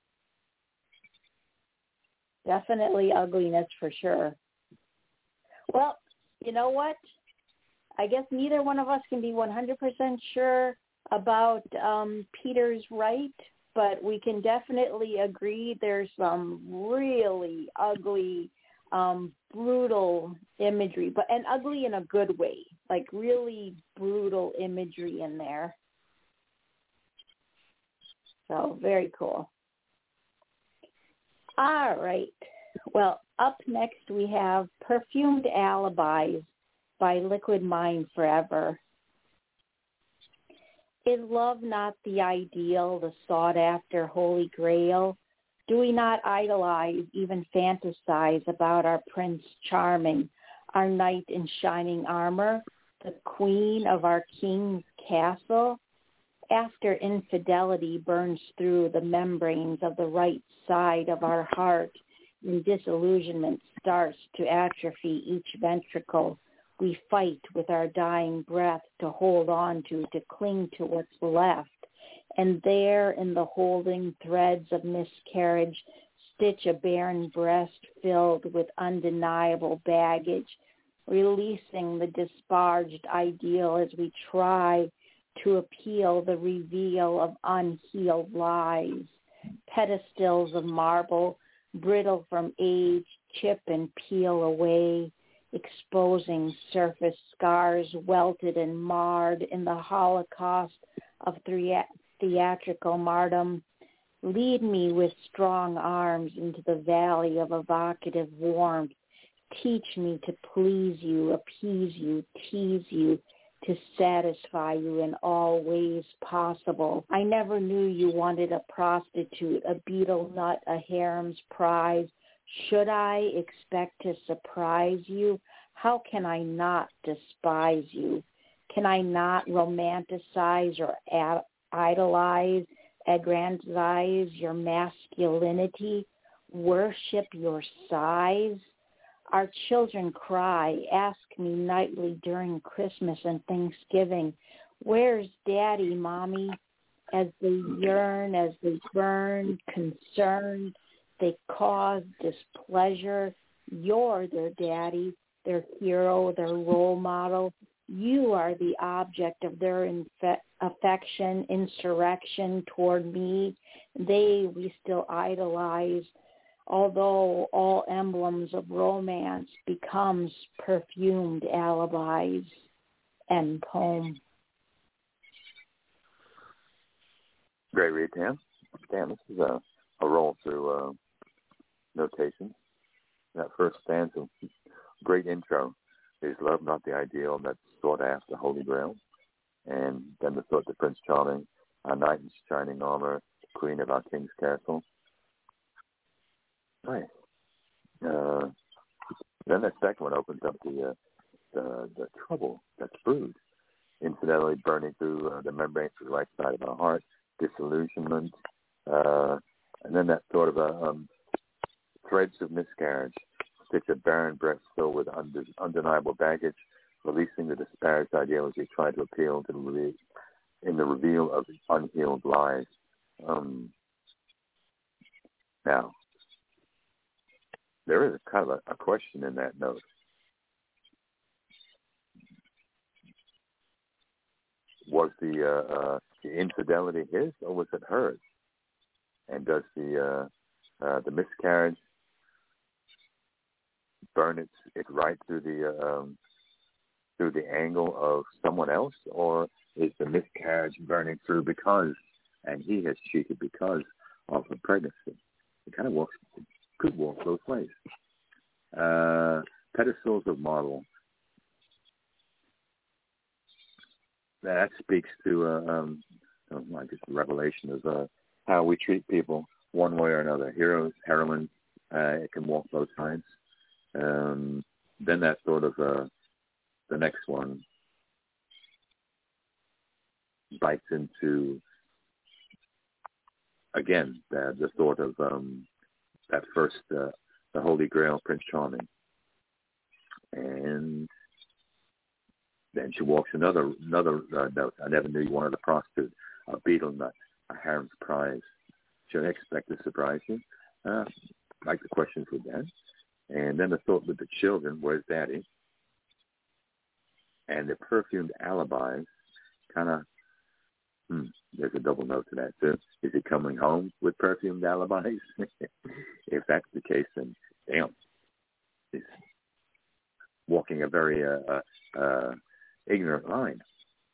Definitely ugliness for sure. Well, you know what? I guess neither one of us can be one hundred percent sure about um, Peter's right, but we can definitely agree there's some really ugly, um, brutal imagery, but and ugly in a good way, like really brutal imagery in there. So very cool. All right. Well, up next we have Perfumed Alibis by Liquid Mind Forever. Is love not the ideal, the sought-after holy grail? Do we not idolize, even fantasize about our Prince Charming, our knight in shining armor, the queen of our king's castle? After infidelity burns through the membranes of the right side of our heart and disillusionment starts to atrophy each ventricle, we fight with our dying breath to hold on to, to cling to what's left. And there in the holding threads of miscarriage, stitch a barren breast filled with undeniable baggage, releasing the disparaged ideal as we try to appeal the reveal of unhealed lies. Pedestals of marble, brittle from age, chip and peel away, exposing surface scars welted and marred in the holocaust of thea- theatrical martyrdom. Lead me with strong arms into the valley of evocative warmth. Teach me to please you, appease you, tease you, to satisfy you in all ways possible. I never knew you wanted a prostitute, a beetle nut, a harem's prize. Should I expect to surprise you? How can I not despise you? Can I not romanticize or ad- idolize, aggrandize your masculinity, worship your size? Our children cry, ask me nightly during Christmas and Thanksgiving, where's Daddy, Mommy? As they yearn, as they burn, concerned, they cause displeasure. You're their daddy, their hero, their role model. You are the object of their infe- affection, insurrection toward me. They we still idolize, although all emblems of romance becomes perfumed alibis. End poem. Great read, Tam. Tam, this is a, a roll through uh, notation. That first stanza, great intro. Is love not the ideal that's sought after, Holy Grail? And then the thought to Prince Charming, our knight in shining armor, queen of our king's castle. Nice. Uh, then that second one opens up the uh, the, the trouble that's brewed, infidelity burning through uh, the membranes of the right side of our heart, disillusionment, uh, and then that sort of a um, threads of miscarriage, stitch a barren breast filled with unde- undeniable baggage, releasing the disparaged ideology trying to appeal to the re- in the reveal of unhealed lies. Um, now, there is a kind of a, a question in that note. Was the, uh, uh, the infidelity his or was it hers? And does the uh, uh, the miscarriage burn it, it right through the uh, um, through the angle of someone else, or is the miscarriage burning through because, and he has cheated because of the pregnancy? It kind of walks, could walk both ways. Uh, pedestals of marble. That speaks to, uh, um, I guess, the revelation of uh, how we treat people one way or another. Heroes, heroines, uh, it can walk both sides. Um, then that sort of, uh, the next one bites into, again, the, the sort of, um, that first, uh, the Holy Grail, Prince Charming. And then she walks another another uh, note. I never knew you wanted a prostitute, a beetle nut, a harem's prize. Should I expect to surprise you? Uh, like the questions with that. And then the thought with the children, where's Daddy? And the perfumed alibis, kind of, hmm, there's a double note to that too. Is he coming home with perfumed alibis? If that's the case, then damn, he's walking a very uh, uh, uh, ignorant line.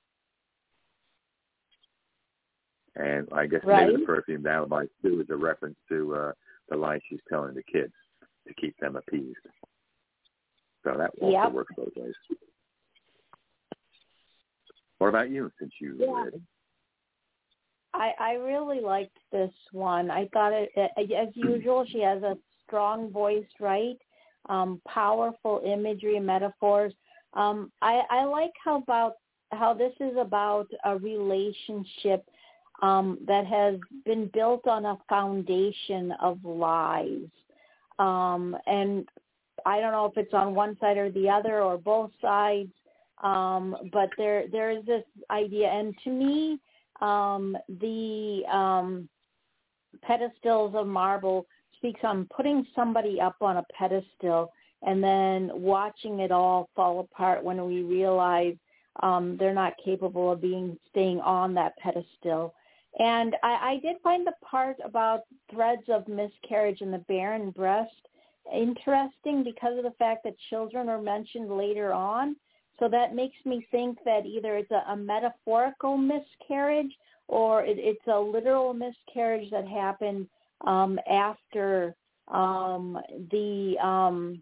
And I guess right. maybe the perfumed alibi too is a reference to uh, the lie she's telling the kids to keep them appeased. So that also yep. works both ways. What about you, since you yeah. read? I, I really liked this one. I thought, it, as usual, she has a strong voice, right? Um, powerful imagery and metaphors. Um, I, I like how about how this is about a relationship um, that has been built on a foundation of lies. Um, and I don't know if it's on one side or the other or both sides, um, but there there is this idea. And to me, um, the um, pedestals of marble speaks on putting somebody up on a pedestal and then watching it all fall apart when we realize um, they're not capable of being staying on that pedestal. And I, I did find the part about threads of miscarriage and the barren breast interesting because of the fact that children are mentioned later on. So that makes me think that either it's a, a metaphorical miscarriage or it, it's a literal miscarriage that happened um, after um, the um,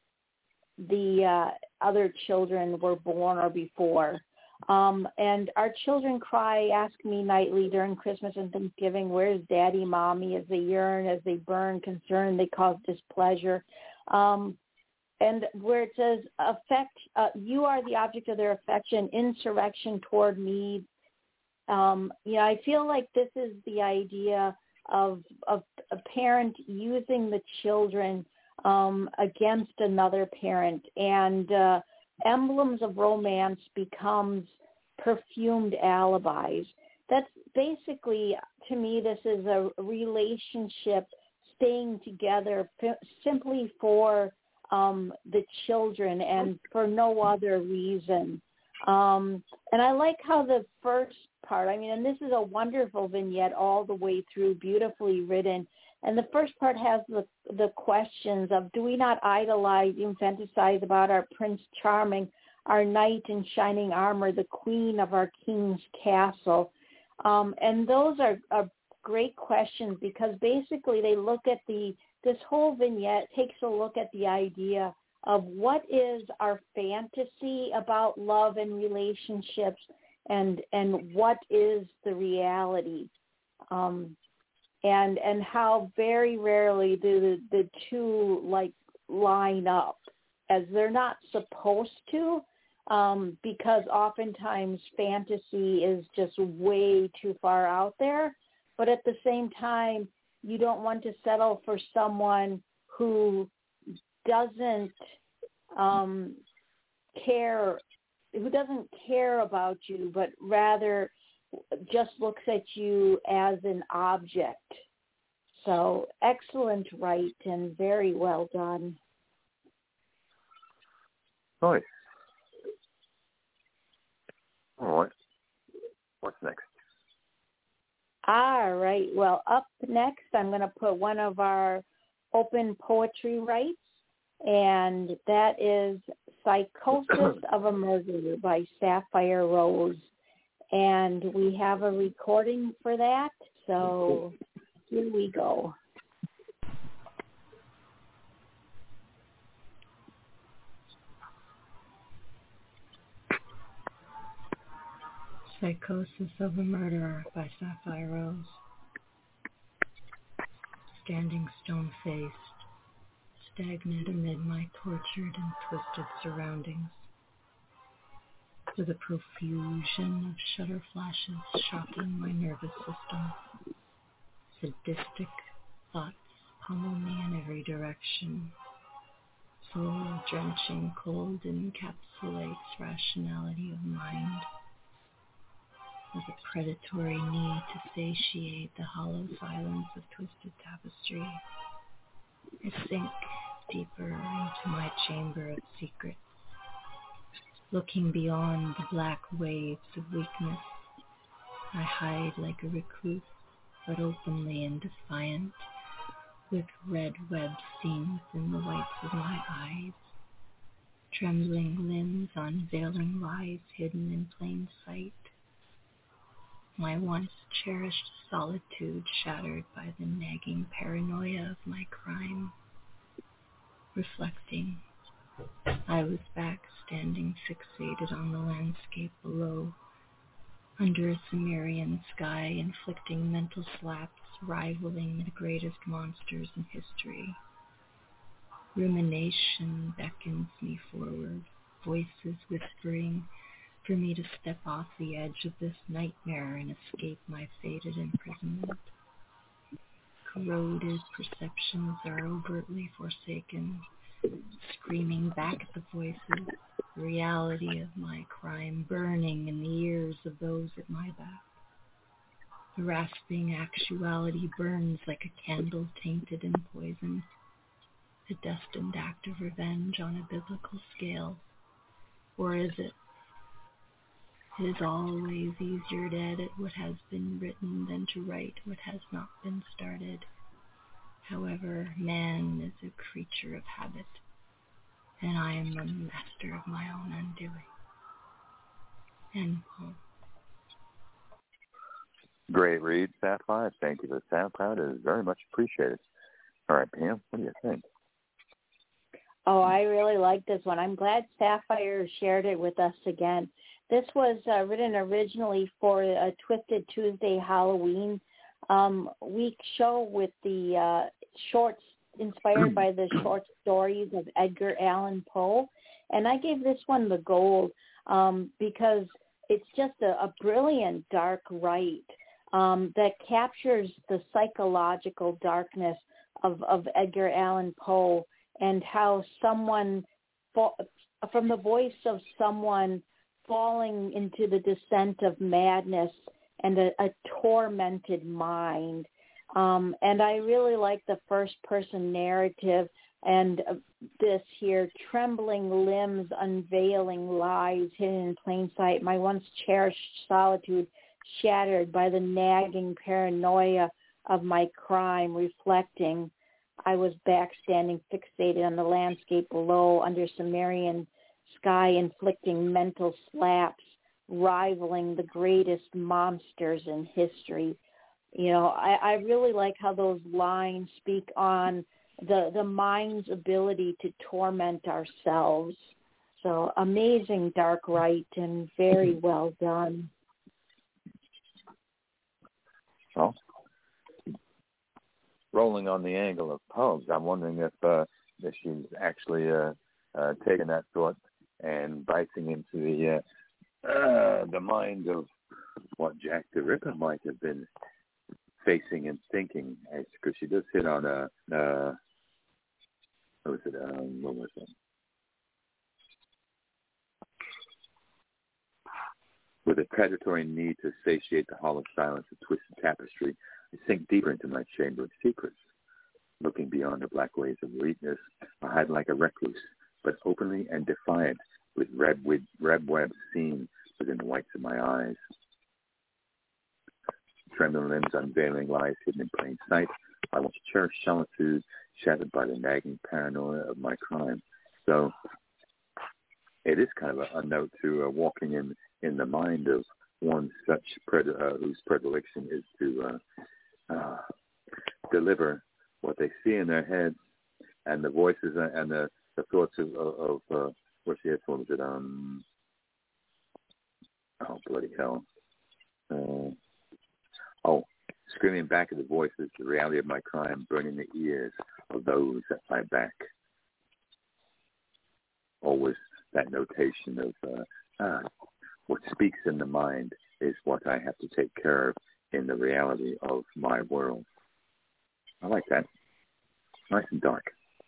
the uh, other children were born or before. Um, and our children cry, ask me nightly during Christmas and Thanksgiving, where's daddy, mommy, as they yearn, as they burn, concern, they cause displeasure. Um, and where it says, affect, uh, you are the object of their affection, insurrection toward me. Um, yeah, I feel like this is the idea of, of a parent using the children um, against another parent. And uh, emblems of romance becomes perfumed alibis. That's basically, to me, this is a relationship staying together f- simply for um, the children and for no other reason. Um, and I like how the first part, I mean, and this is a wonderful vignette all the way through, beautifully written. And the first part has the the questions of, do we not idolize, even fantasize about our Prince Charming, our knight in shining armor, the queen of our king's castle? Um, and those are, are great questions because basically they look at the, this whole vignette takes a look at the idea of what is our fantasy about love and relationships and and what is the reality. Um, and and how very rarely do the, the two like line up, as they're not supposed to, um, because oftentimes fantasy is just way too far out there. But at the same time, you don't want to settle for someone who doesn't um, care, who doesn't care about you, but rather just looks at you as an object. So excellent write and very well done. Nice. All right. What's next? All right. Well, up next, I'm going to put one of our open poetry rights, and that is Psychosis of a Murderer by Sapphire Rose. And we have a recording for that, so here we go. Psychosis of a Murderer by Sapphire Rose. Standing stone-faced, stagnant amid my tortured and twisted surroundings, with a profusion of shutter flashes shocking my nervous system. Sadistic thoughts pummel me in every direction. Soul-drenching cold encapsulates rationality of mind, with a predatory need to satiate the hollow silence of twisted tapestry. I sink deeper into my chamber of secrets, looking beyond the black waves of weakness. I hide like a recluse, but openly and defiant, with red webs seen within the whites of my eyes, trembling limbs unveiling lies hidden in plain sight. My once cherished solitude shattered by the nagging paranoia of my crime. Reflecting, I was back standing fixated on the landscape below, under a Cimmerian sky, inflicting mental slaps rivaling the greatest monsters in history. Rumination beckons me forward, voices whispering for me to step off the edge of this nightmare and escape my fated imprisonment. Corroded perceptions are overtly forsaken, screaming back at the voices, the reality of my crime burning in the ears of those at my back. The rasping actuality burns like a candle tainted and poisoned, a destined act of revenge on a biblical scale. Or is it? It is always easier to edit what has been written than to write what has not been started. However, man is a creature of habit, and I am a master of my own undoing. End poem. Great read, Sapphire. Thank you for the SoundCloud. It is very much appreciated. All right, Pam, what do you think? Oh, I really like this one. I'm glad Sapphire shared it with us again. This was uh, written originally for a Twisted Tuesday Halloween um, week show with the uh, shorts inspired by the short stories of Edgar Allan Poe. And I gave this one the gold um, because it's just a, a brilliant dark write um, that captures the psychological darkness of, of Edgar Allan Poe and how someone, from the voice of someone falling into the descent of madness and a, a tormented mind. Um, and I really like the first-person narrative and uh, this here, trembling limbs, unveiling lies hidden in plain sight. My once cherished solitude shattered by the nagging paranoia of my crime, reflecting I was back standing fixated on the landscape below under Sumerian sky, inflicting mental slaps, rivaling the greatest monsters in history. You know, I, I really like how those lines speak on the, the mind's ability to torment ourselves. So amazing dark write and very well done. Well, rolling on the angle of Poe, I'm wondering if, uh, if she's actually uh, uh, taken that thought and biting into the uh, uh, the mind of what Jack the Ripper might have been facing and thinking, because she does hit on a, uh, what was it, um, what was it? With a predatory need to satiate the hollow silence of twisted tapestry, I sink deeper into my chamber of secrets. Looking beyond the black ways of weakness, I hide like a recluse, but openly and defiant, with red, with red webs seen within the whites of my eyes. Trembling limbs unveiling lies hidden in plain sight. I want to cherish solitude shattered by the nagging paranoia of my crime. So it is kind of a, a note to uh, walking in, in the mind of one such pred- uh, whose predilection is to uh, uh, deliver what they see in their heads and the voices and the, the thoughts of, of, of uh, what's the what was it? Um, oh, bloody hell. Uh, oh, screaming back at the voices, the reality of my crime, burning the ears of those that fight back. Always that notation of uh, ah, what speaks in the mind is what I have to take care of in the reality of my world. I like that. Nice and dark.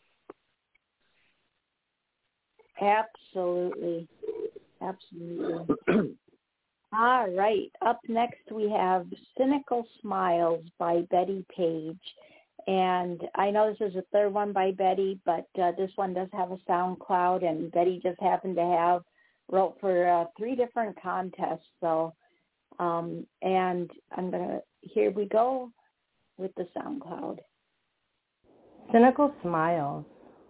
Absolutely. Absolutely. All right. Up next we have Cynical Smiles by Betty Page. And I know this is the third one by Betty, but uh, this one does have a SoundCloud, and Betty just happened to have, wrote for uh, three different contests. So, um, and I'm going to, here we go with the SoundCloud. Cynical Smiles.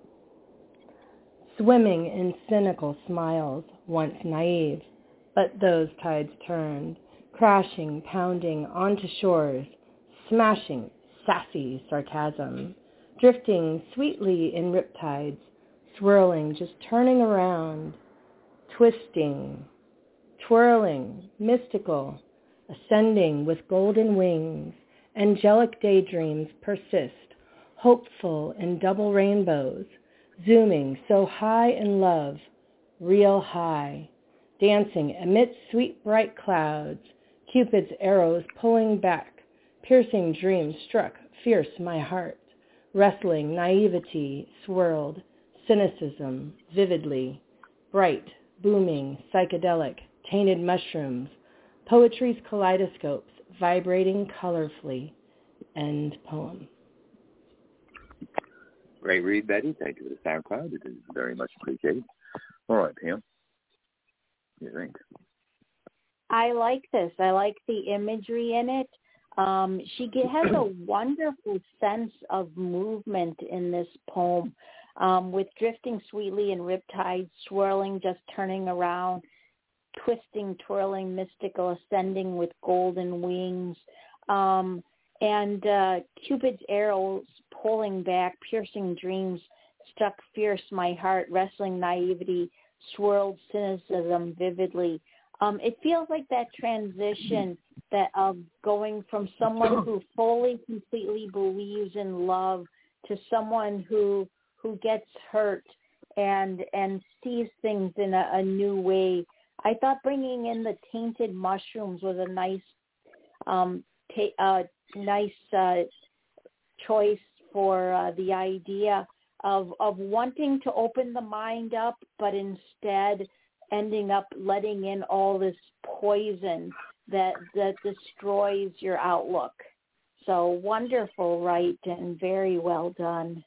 Swimming in cynical smiles, once naive, but those tides turned, crashing, pounding onto shores, smashing, sassy sarcasm, drifting sweetly in riptides, swirling, just turning around, twisting, twirling, mystical, ascending with golden wings, angelic daydreams persist, hopeful in double rainbows, zooming so high in love, real high, dancing amidst sweet bright clouds, Cupid's arrows pulling back, piercing dreams struck fierce my heart, wrestling naivety swirled, cynicism vividly, bright, booming, psychedelic, tainted mushrooms, poetry's kaleidoscopes vibrating colorfully. End poem. Great read, Betty. Thank you for the SoundCloud. It is very much appreciated. All right, Pam. What do you think? I like this. I like the imagery in it. Um, she get, has a wonderful sense of movement in this poem, um, with drifting sweetly in riptides, swirling, just turning around, twisting, twirling, mystical, ascending with golden wings. Um, and uh, Cupid's arrows pulling back, piercing dreams, struck fierce my heart, wrestling naivety, swirled cynicism vividly. Um, it feels like that transition that of going from someone who fully, completely believes in love to someone who who gets hurt and and sees things in a, a new way. I thought bringing in the tainted mushrooms was a nice, um, ta- uh, nice uh, choice for uh, the idea of of wanting to open the mind up, but instead ending up letting in all this poison that that destroys your outlook. So wonderful, right, and very well done.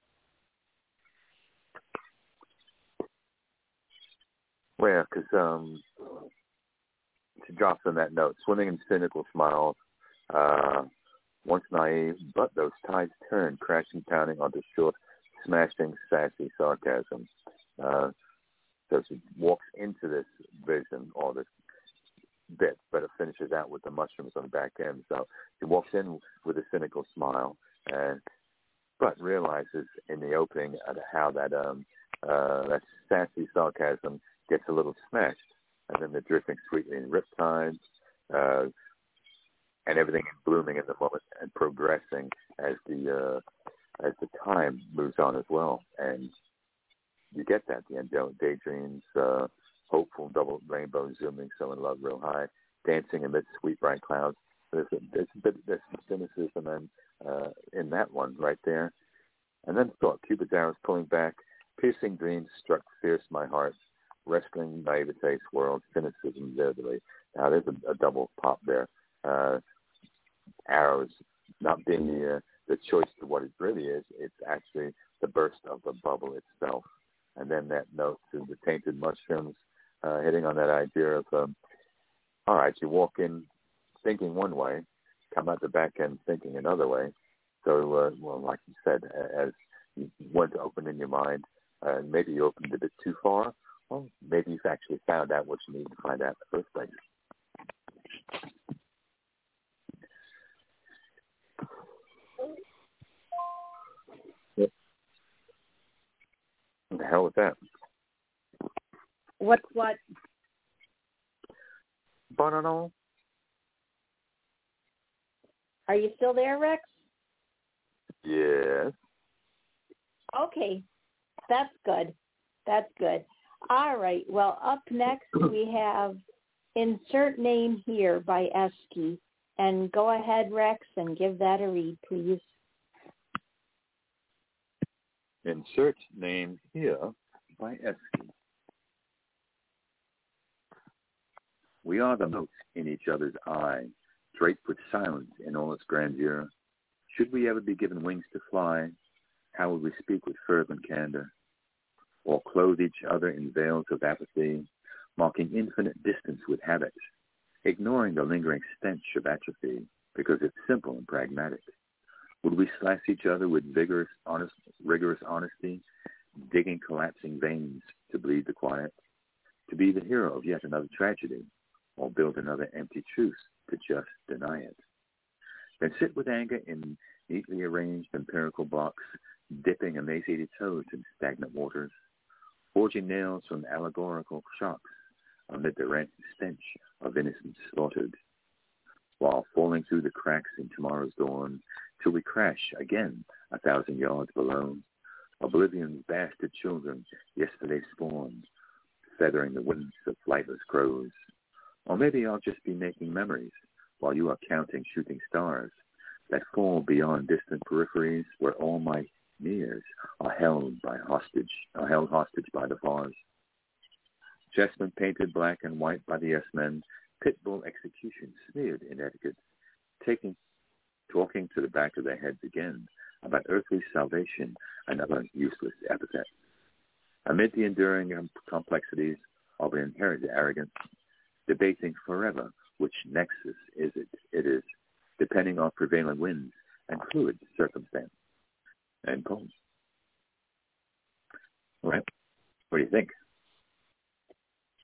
Well, because um, she drops on that note, swimming in cynical smiles, uh, once naive, but those tides turn, crashing, pounding onto short, smashing, sassy sarcasm. Uh, so she walks into this vision, or this bit, but it finishes out with the mushrooms on the back end. So she walks in with a cynical smile, and but realizes in the opening how that um, uh, that sassy sarcasm gets a little smashed, and then they're drifting sweetly in riptides, uh, and everything is blooming in the moment and progressing as the uh, as the time moves on as well. And you get that, the angelic daydreams, uh, hopeful double rainbow zooming, so in love real high, dancing amidst sweet bright clouds. There's a, there's a bit there's some cynicism and, uh, in that one right there. And then thought, Cupid's arrows pulling back, piercing dreams struck fierce my heart, wrestling naivete swirled, cynicism vividly. Now there's a, a double pop there. Uh, arrows not being the, uh, the choice to what it really is, it's actually the burst of the bubble itself. And then that note to the tainted mushrooms, uh, hitting on that idea of, um, all right, you walk in thinking one way, come out the back end thinking another way. So, uh, well, like you said, as you went to open in your mind, uh, maybe you opened a bit too far. Well, maybe you've actually found out what you need to find out in the first place. Yep. What the hell with that? What's what? Banana. Are you still there, Rex? Yes. Okay, that's good. That's good. All right. Well, up next we have Insert Name Here by Esky. And go ahead, Rex, and give that a read, please. Insert Name Here by Esky. We are the mote in each other's eye, draped with silence in all its grandeur. Should we ever be given wings to fly, how would we speak with fervent candor? Or clothe each other in veils of apathy, marking infinite distance with habit, ignoring the lingering stench of atrophy because it's simple and pragmatic? Would we slash each other with vigorous, honest, rigorous honesty, digging collapsing veins to bleed the quiet, to be the hero of yet another tragedy, or build another empty truth to just deny it? Then sit with anger in neatly arranged empirical blocks, dipping emaciated toes in stagnant waters, forging nails from allegorical shocks amid the rancid stench of innocence slaughtered, while falling through the cracks in tomorrow's dawn till we crash again a thousand yards below, oblivion's bastard children yesterday spawned, feathering the wings of flightless crows. Or maybe I'll just be making memories while you are counting shooting stars that fall beyond distant peripheries where all my nears are held by hostage, are held hostage by the vase. Chessmen painted black and white by the yes-men, pitbull execution smeared in etiquette, taking, talking to the back of their heads again about earthly salvation and other useless epithets. Amid the enduring complexities of an inherited arrogance, debating forever which nexus is it, it is, depending on prevailing winds and fluid circumstance. End poem. All right. What do you think?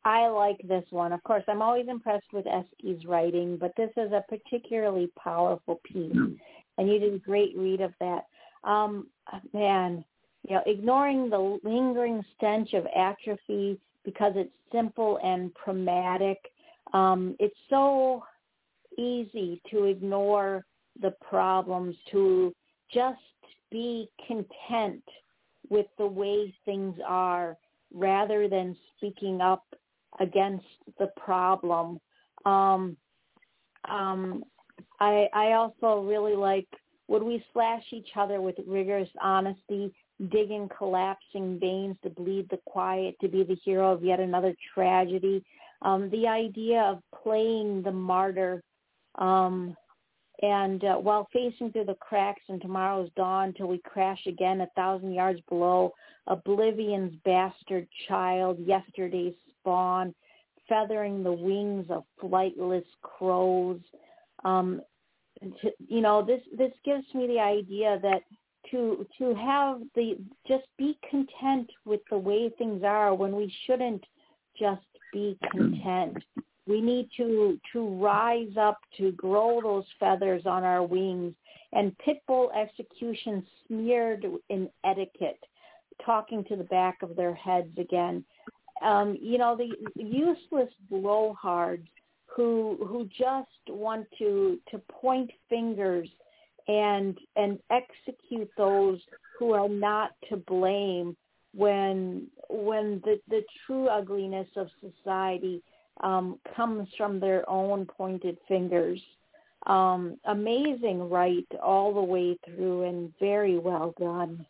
I like this one. Of course, I'm always impressed with Eski's writing, but this is a particularly powerful piece, and you did a great read of that. Um, man, you know, ignoring the lingering stench of atrophy because it's simple and pragmatic. Um, it's so easy to ignore the problems, to just be content with the way things are rather than speaking up against the problem. Um, um, I, I also really like, would we slash each other with rigorous honesty, digging collapsing veins to bleed the quiet, to be the hero of yet another tragedy? Um, the idea of playing the martyr um, and uh, while facing through the cracks in tomorrow's dawn till we crash again a thousand yards below, oblivion's bastard child, yesterday's spawn, feathering the wings of flightless crows. Um, to, you know, this, this gives me the idea that to to have the, just be content with the way things are when we shouldn't just be content. We need to to rise up, to grow those feathers on our wings, and Pitbull execution smeared in etiquette, talking to the back of their heads again. Um, you know, the useless blowhards who who just want to to point fingers and and execute those who are not to blame when when the, the true ugliness of society um, comes from their own pointed fingers. Um, amazing right all the way through and very well done.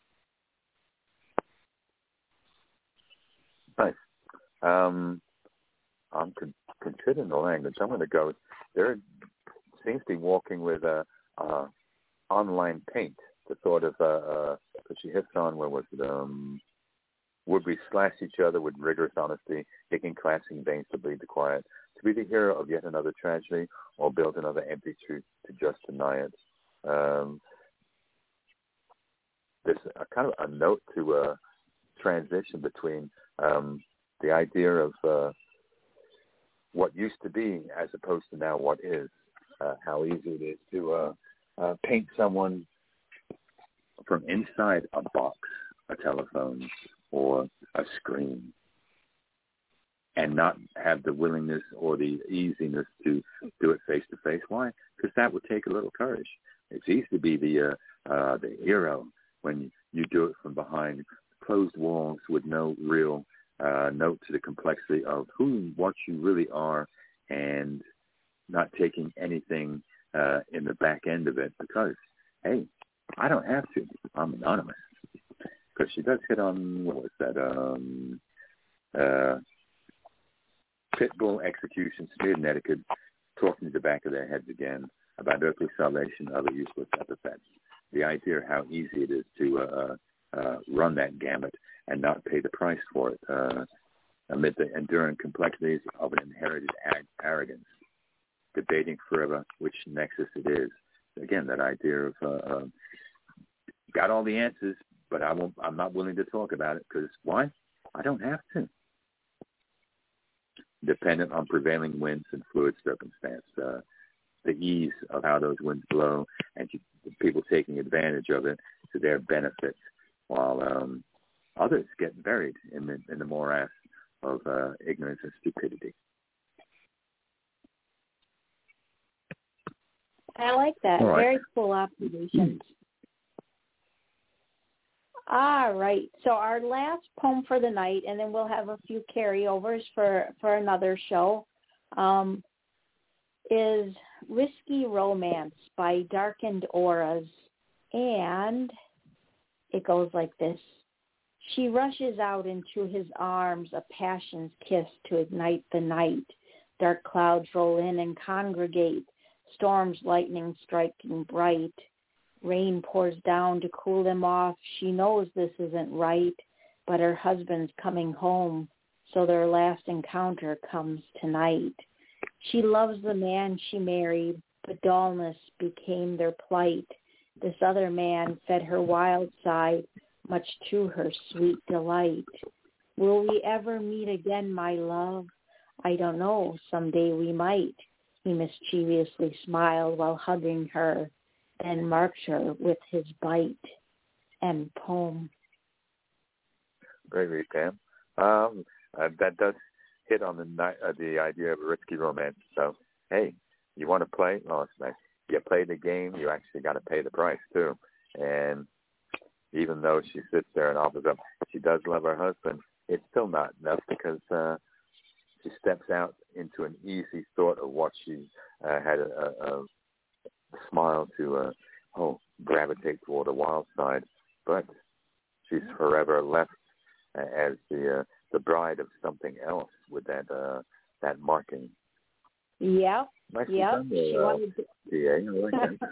Nice. Um, I'm con- considering the language. I'm going to go. There seems to be walking with a uh, uh, online paint. The sort of uh, uh, she hits on where was it? Um, would we slash each other with rigorous honesty, taking clashing veins to bleed the quiet, to be the hero of yet another tragedy, or build another empty truth to just deny it? Um, there's a kind of a note to a uh, transition between um, the idea of uh, what used to be as opposed to now what is. Uh, how easy it is to uh, uh, paint someone from inside a box, a telephone, or a screen, and not have the willingness or the easiness to do it face to face. Why? Because that would take a little courage. It's easy to be the uh, uh, the hero when you do it from behind closed walls with no real uh, note to the complexity of who and what you really are, and not taking anything uh, in the back end of it because, hey, I don't have to. I'm anonymous. Because she does hit on, what was that, um, uh, Pitbull execution, smeared in etiquette, talking to the back of their heads again about earthly salvation, other useless epithets. The idea of how easy it is to uh, uh, run that gamut and not pay the price for it uh, amid the enduring complexities of an inherited ag- arrogance, debating forever which nexus it is. Again, that idea of uh, uh, got all the answers, but I won't, I'm not willing to talk about it because why? I don't have to. Dependent on prevailing winds and fluid circumstance, uh, the ease of how those winds blow, and people taking advantage of it to their benefit, while um, others get buried in the in the morass of uh, ignorance and stupidity. I like that. All right. Very cool observations. All right. So our last poem for the night, and then we'll have a few carryovers for, for another show, um, is Risky Romance by Darkened Auras. And it goes like this. She rushes out into his arms, a passion's kiss to ignite the night. Dark clouds roll in and congregate, storms lightning striking bright. Rain pours down to cool them off. She knows this isn't right, but her husband's coming home, so their last encounter comes tonight. She loves the man she married, but dullness became their plight. This other man fed her wild side, much to her sweet delight. Will we ever meet again, my love? I don't know, someday we might. He mischievously smiled while hugging her, then marked her with his bite. End poem. Great read, Pam. Um, uh, that does hit on the ni- uh, the idea of a risky romance. So, hey, you want to play? Oh, it's nice. You play the game, you actually got to pay the price, too. And even though she sits there and offers up, she does love her husband, it's still not enough because uh, she steps out into an easy thought of what she uh, had a, a, a smile to, uh, oh, gravitate toward the wild side. But she's forever left as the uh, the bride of something else with that uh, that marking. Yeah, Nicely yeah. done there, She uh, wanted to... P A. I like that.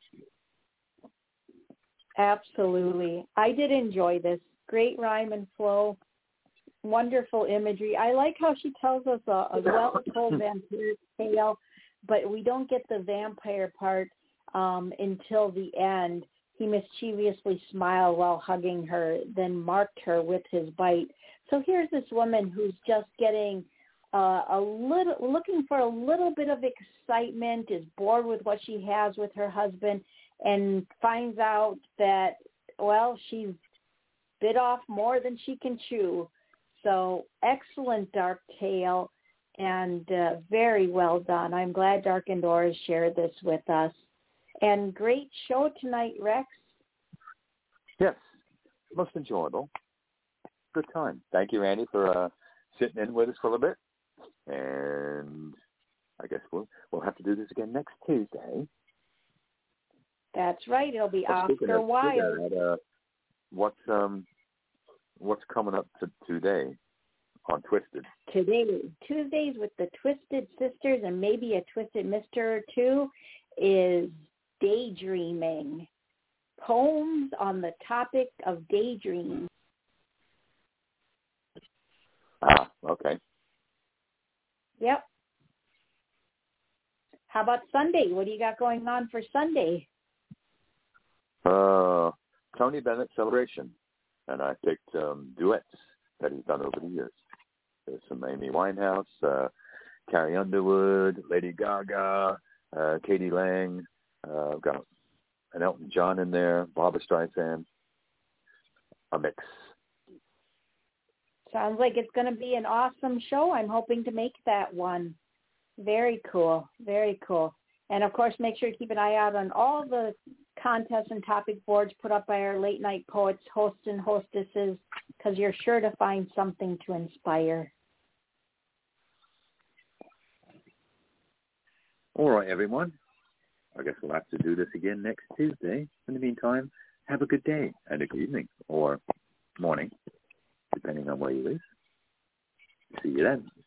Absolutely. I did enjoy this. Great rhyme and flow. Wonderful imagery. I like how she tells us a, a well-told vampire tale, but we don't get the vampire part um, until the end. He mischievously smiled while hugging her, then marked her with his bite. So here's this woman who's just getting uh, a little, looking for a little bit of excitement, is bored with what she has with her husband, and finds out that, well, she's bit off more than she can chew. So excellent dark tale and uh, very well done. I'm glad Dark Indoors shared this with us. And great show tonight, Rex. Yes, most enjoyable. Good time. Thank you, Andy, for uh, sitting in with us for a little bit. And I guess we'll we'll have to do this again next Tuesday. That's right. It'll be well, Oscar Wilde. Uh, what's um what's coming up to today on Twisted? Today, Tuesdays with the Twisted Sisters and maybe a Twisted Mister or two is daydreaming. Poems on the topic of daydreaming. Ah, okay. Yep. How about Sunday? What do you got going on for Sunday? Uh, Tony Bennett Celebration. And I picked um, duets that he's done over the years. There's some Amy Winehouse, uh, Carrie Underwood, Lady Gaga, uh, Katie Lang. Uh, I've got an Elton John in there, Barbra Streisand. A mix. Sounds like it's going to be an awesome show. I'm hoping to make that one. Very cool. Very cool. And, of course, make sure to keep an eye out on all the contests and topic boards put up by our late night poets, hosts, and hostesses, because you're sure to find something to inspire. All right, everyone. I guess we'll have to do this again next Tuesday. In the meantime, have a good day and a good evening or morning, depending on where you live. See you then.